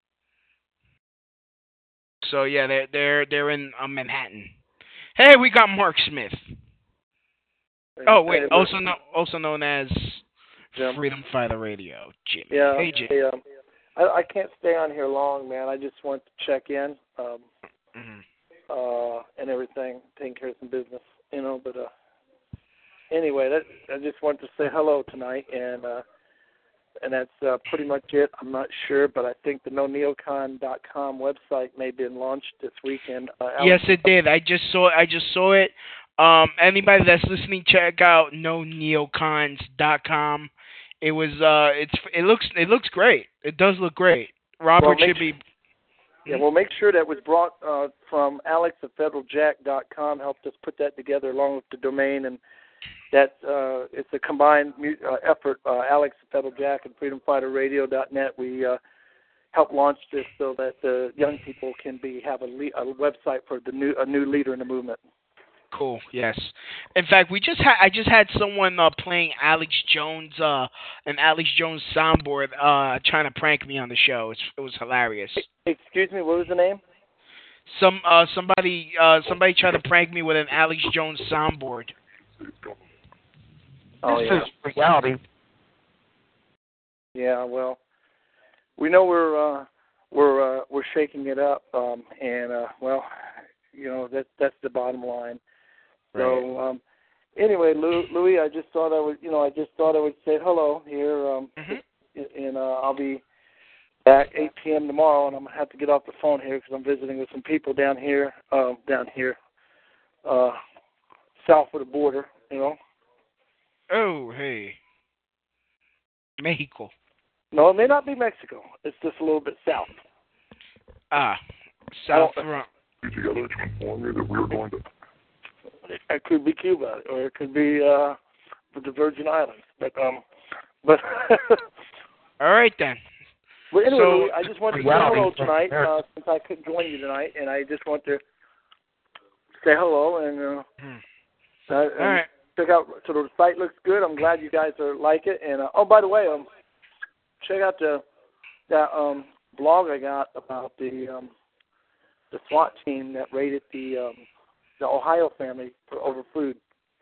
So yeah, they're they're they're in uh, Manhattan. Hey, we got Mark Smith. Oh wait, also no, also known as Jim. Freedom Fighter Radio, Jim. Yeah. Hey, Jim. Hey, um, I, I can't stay on here long, man. I just want to check in, um, mm-hmm. uh, and everything, taking care of some business, you know. But uh, anyway, that I just wanted to say hello tonight, and uh, and that's uh, pretty much it. I'm not sure, but I think the no neocon dot com website may have been launched this weekend. Uh, yes, it did. I just saw. I just saw it. Um, anybody that's listening, check out no neocons dot com. It was. Uh, it's. It looks. It looks great. It does look great. Robert well, should be. Yeah, well, make sure that was brought uh, from Alex at federal jack dot com. Helped us put that together along with the domain, and that uh, it's a combined uh, effort. Uh, Alex at Federal Jack and freedom fighter radio dot net. We uh, helped launch this so that the young people can be have a, le- a website for the new a new leader in the movement. Cool. Yes. In fact, we just had I just had someone uh, playing Alex Jones, uh, an Alex Jones soundboard, uh, trying to prank me on the show. It's, it was hilarious. Excuse me. What was the name? Some uh, somebody uh, somebody tried to prank me with an Alex Jones soundboard. Oh, this yeah. is reality. Yeah. Well, we know we're uh, we're uh, we're shaking it up, um, and uh, well, you know that that's the bottom line. Right. So um, anyway, Lou, Louis, I just thought I would, you know, I just thought I would say hello here, um, mm-hmm. and uh, I'll be back eight p.m. tomorrow, and I'm gonna have to get off the phone here because I'm visiting with some people down here, um, down here, uh, south of the border, you know. Oh, hey, Mexico. No, it may not be Mexico. It's just a little bit south. Ah, south from. Together to inform you that we are going to. It could be Cuba, or it could be uh, the Virgin Islands. But um, but. All right then. Well, anyway, so, Louis, I just wanted to say hello tonight uh, since I couldn't join you tonight, and I just want to say hello and, uh, hmm. uh, and All right. check out. So the site looks good. I'm glad you guys are like it. And uh, oh, by the way, um, check out the that um blog I got about the um the SWAT team that raided the um the Ohio family for over food.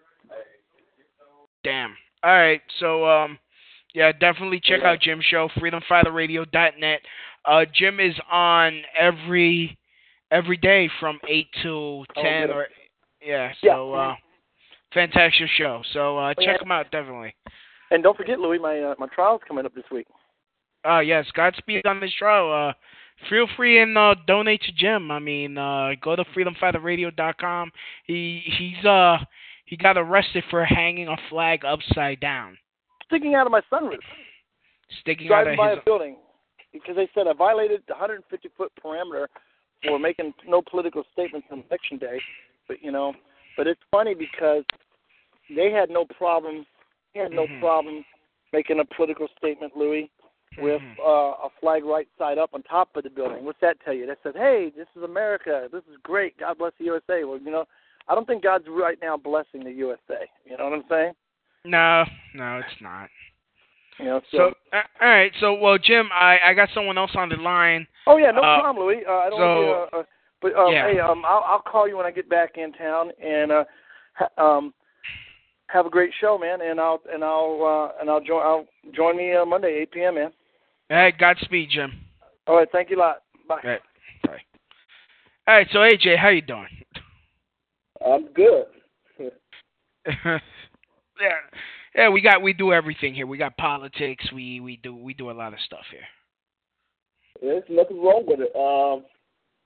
Damn. All right. So um. Yeah, definitely check yeah. out Jim's show, freedom fighter radio dot net. Uh, Jim is on every every day from eight to ten, oh, or yeah. Yeah. So uh, fantastic show. So uh, check yeah. him out definitely. And don't forget, Louis, my uh, my trial's coming up this week. Uh yes, Godspeed on this trial. Uh, feel free and uh, donate to Jim. I mean, uh, go to freedom fighter radio dot com. He he's uh he got arrested for hanging a flag upside down. Sticking out of my sunroof. Sticking Driving out of by his... a building. Because they said I violated the one hundred fifty foot parameter for making no political statements on election day. But, you know, but it's funny because they had no problem, they had no mm-hmm. problem making a political statement, Louis, with mm-hmm. uh, a flag right side up on top of the building. What's that tell you? They said, hey, this is America. This is great. God bless the U S A. Well, you know, I don't think God's right now blessing the U S A. You know what I'm saying? No, no, it's not. You know, so, so uh, all right. So, well, Jim, I, I got someone else on the line. Oh yeah, no uh, problem, Louis. Uh, I don't. So, want to, uh, uh, but uh, yeah. hey, um, I'll, I'll call you when I get back in town, and uh, ha- um, have a great show, man. And I'll and I'll uh, and I'll join. I'll join me uh, Monday, eight p.m., man. All right, Godspeed, Jim. All right, thank you a lot. Bye. All right, bye. All right, so A J, how you doing? I'm good. yeah, yeah, we got we do everything here. We got politics. We we do we do a lot of stuff here. There's nothing wrong with it. Um,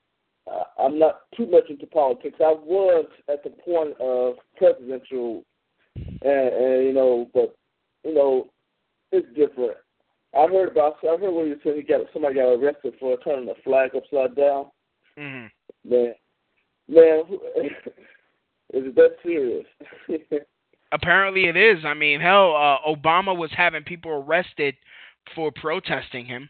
uh, I'm not too much into politics. I was at the point of presidential, and, and you know, but you know, it's different. I heard about. I heard when you said he got somebody got arrested for turning the flag upside down. Mm-hmm. Man, man, is it that serious? Apparently it is. I mean, hell, uh, Obama was having people arrested for protesting him.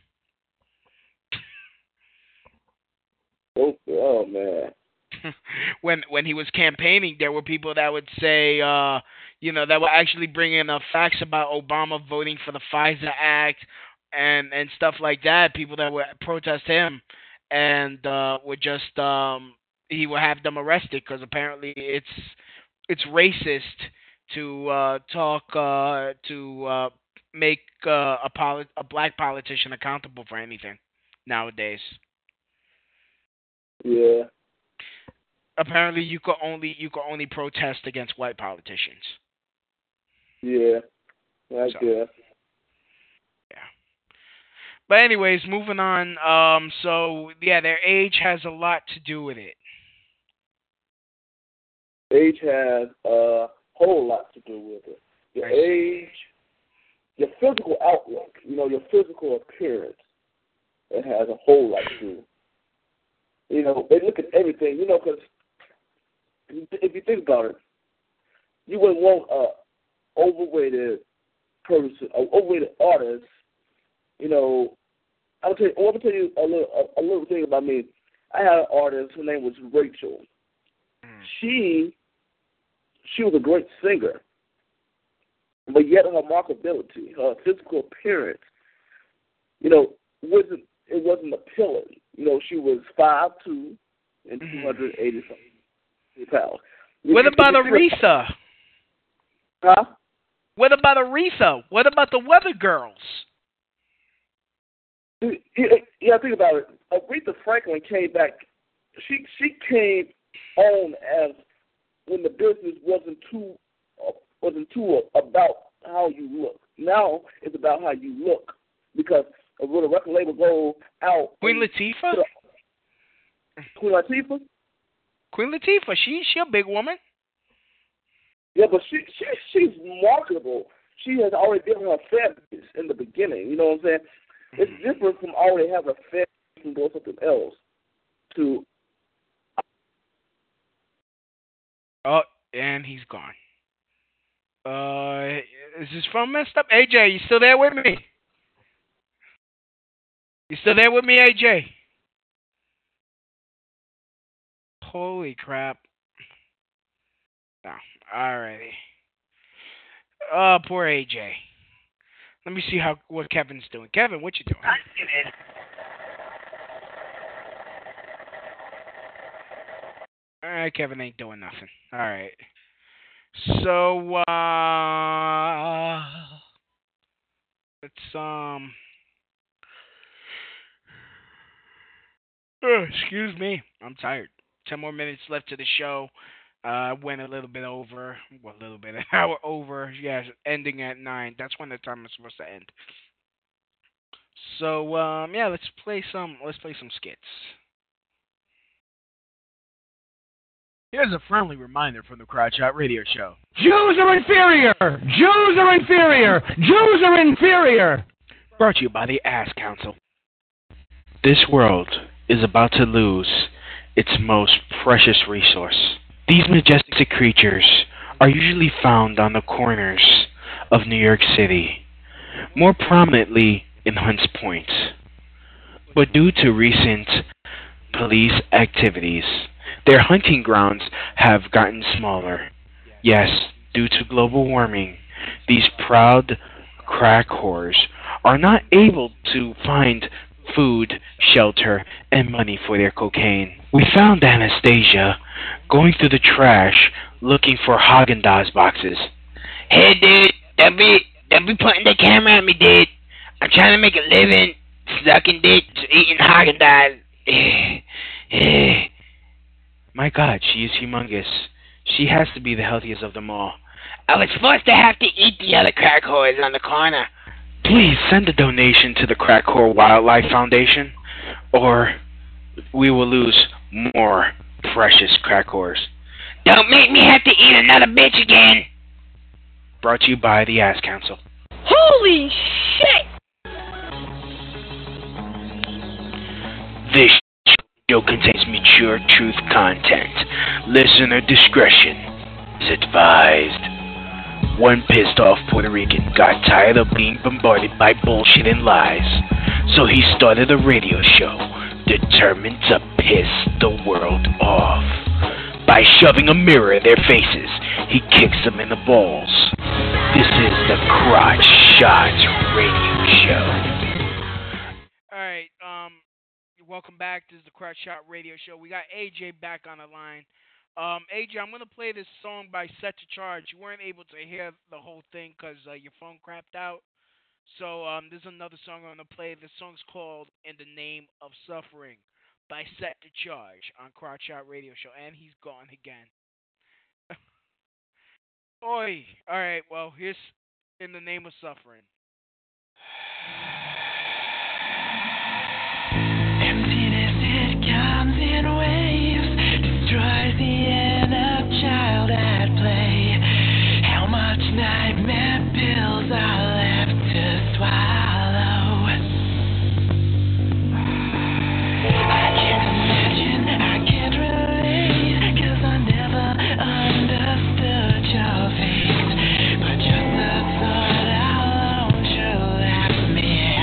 Oh, oh man. when when he was campaigning, there were people that would say, uh, you know, that were actually bringing up facts about Obama voting for the FISA Act and, and stuff like that. People that would protest him and uh, would just um, he would have them arrested because apparently it's it's racist to uh, talk uh, to uh, make uh, a poli- a black politician accountable for anything nowadays. Yeah. Apparently, you could only you could only protest against white politicians. Yeah, I So. guess. Yeah. But anyways, moving on. Um, so yeah, their age has a lot to do with it. Age has a whole lot to do with it. Your age, your physical outlook, you know, your physical appearance, it has a whole lot to do. You know, they look at everything, you know, because if you think about it, you wouldn't want a overweighted person, an overweighted artist. You know, I'll tell you. I want to tell you a little, a, a little thing about me. I had an artist. Her name was Rachel. Mm. She, she was a great singer, but yet her marketability, her physical appearance, you know, wasn't it wasn't appealing. You know, she was five two and two hundred eighty something pounds. What about Aretha? Huh? What about Aretha? What about the Weather Girls? Yeah, think about it. Aretha Franklin came back. She she came on as when the business wasn't too uh, wasn't too about how you look. Now it's about how you look because when a record label go out. Queen Latifah. Queen Latifah. Queen Latifah. She she a big woman. Yeah, but she she she's marketable. She has already given her fabulous in the beginning. You know what I'm saying? It's different from already having a fabulous and doing something else. To oh, and he's gone. Uh, is his phone messed up? A J, you still there with me? You still there with me, A J? Holy crap. No. Alrighty. Oh, poor A J. Let me see how what Kevin's doing. Kevin, what you doing? Alright, Kevin ain't doing nothing. Alright. So, uh... let's, um... Uh, excuse me. I'm tired. Ten more minutes left to the show. I uh, went a little bit over. Well, a little bit. An hour over. Yeah, ending at nine. That's when the time is supposed to end. So, um, yeah, let's play some, let's play some skits. Here's a friendly reminder from the Crowd Shot Radio Show. Jews are inferior! Jews are inferior! Jews are inferior! Brought to you by the Ass Council. This world is about to lose its most precious resource. These majestic creatures are usually found on the corners of New York City, more prominently in Hunts Point. But due to recent police activities, their hunting grounds have gotten smaller. Yes, due to global warming, these proud crack whores are not able to find food, shelter, and money for their cocaine. We found Anastasia going through the trash looking for Haagen-Dazs boxes. Hey, dude, don't be, don't be pointing the camera at me, dude. I'm trying to make a living sucking dick, eating Haagen-Dazs. My God, she is humongous. She has to be the healthiest of them all. I was forced to have to eat the other crack whores on the corner. Please send a donation to the Crack Whore Wildlife Foundation or we will lose more precious crack whores. Don't make me have to eat another bitch again. Brought to you by the Ass Council. Holy shit! This show contains mature truth content. Listener discretion is advised. One pissed off Puerto Rican got tired of being bombarded by bullshit and lies, so he started a radio show determined to piss the world off. By shoving a mirror in their faces, he kicks them in the balls. This is the Crotch Shot Radio Show. Alright, um, welcome back. This is the Crotch Shot Radio Show. We got A J back on the line. Um, A J, I'm going to play this song by Set to Charge. You weren't able to hear the whole thing because uh, your phone crapped out. So um, there's another song I'm going to play. This song's called In the Name of Suffering by Set to Charge on Crotch Shot Radio Show. And he's gone again. Oi. All right, well, here's In the Name of Suffering. Emptiness, it comes in waves, destroys the inner child at play. How much nightmare pills are left to swallow? I can't imagine, I can't relate, 'cause I never understood your face. But just the thought alone should left me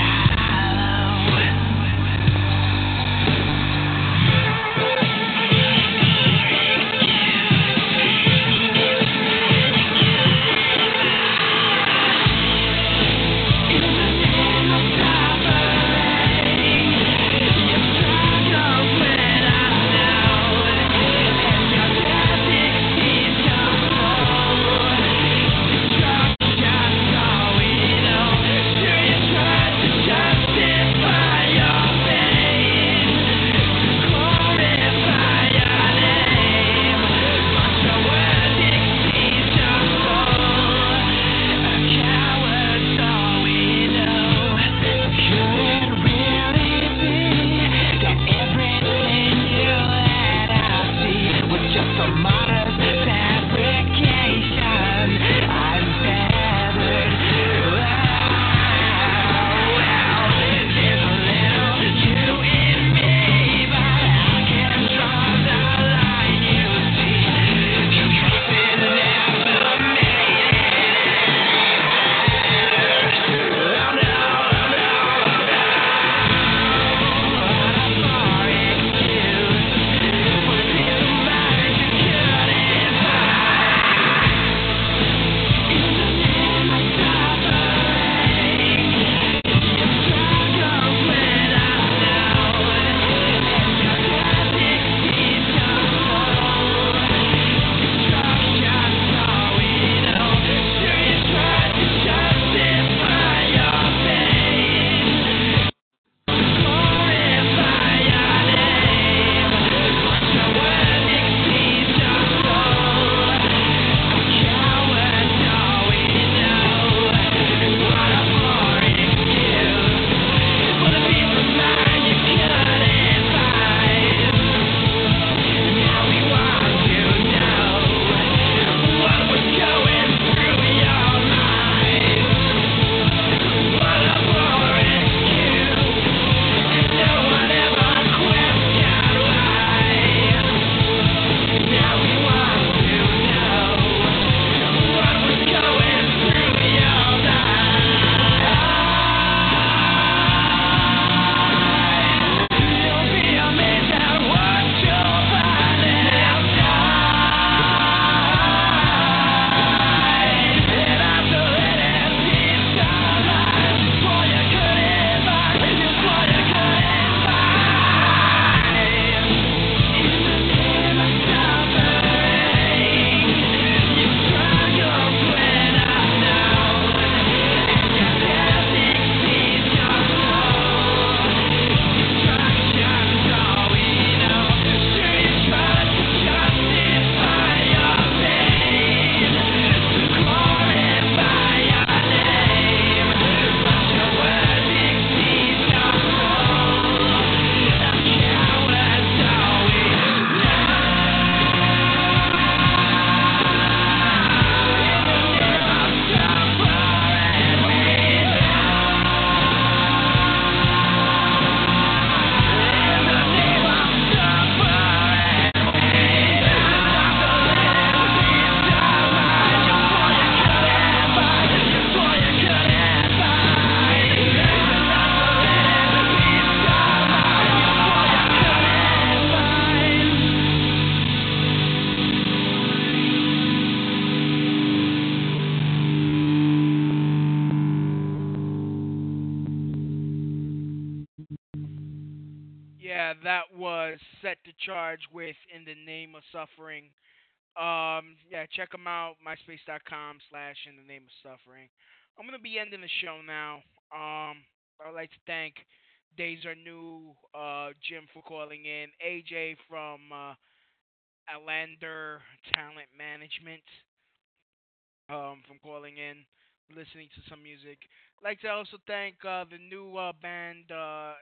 Yeah, that was Set to Charge with In the Name of Suffering. Um, yeah, check them out, myspace.com slash In the Name of Suffering. I'm going to be ending the show now. Um, I'd like to thank Days Are New, uh, Jim for calling in, A J from uh, Alander Talent Management um, from calling in, listening to some music. I'd like to also thank uh, the new uh, band uh,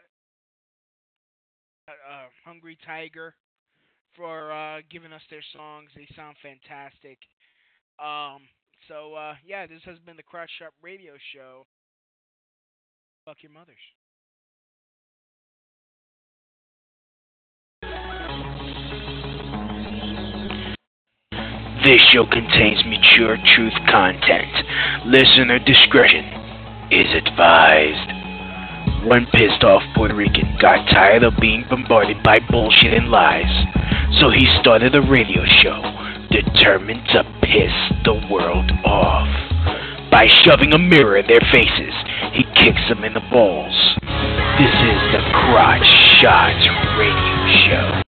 uh, Hungry Tiger for uh, giving us their songs. They sound fantastic. Um, so, uh, yeah, this has been the Crotch Shop Radio Show. Fuck your mothers. This show contains mature truth content. Listener discretion is advised. One pissed off Puerto Rican got tired of being bombarded by bullshit and lies, so he started a radio show determined to piss the world off. By shoving a mirror in their faces, he kicks them in the balls. This is the Crotch Shot Radio Show.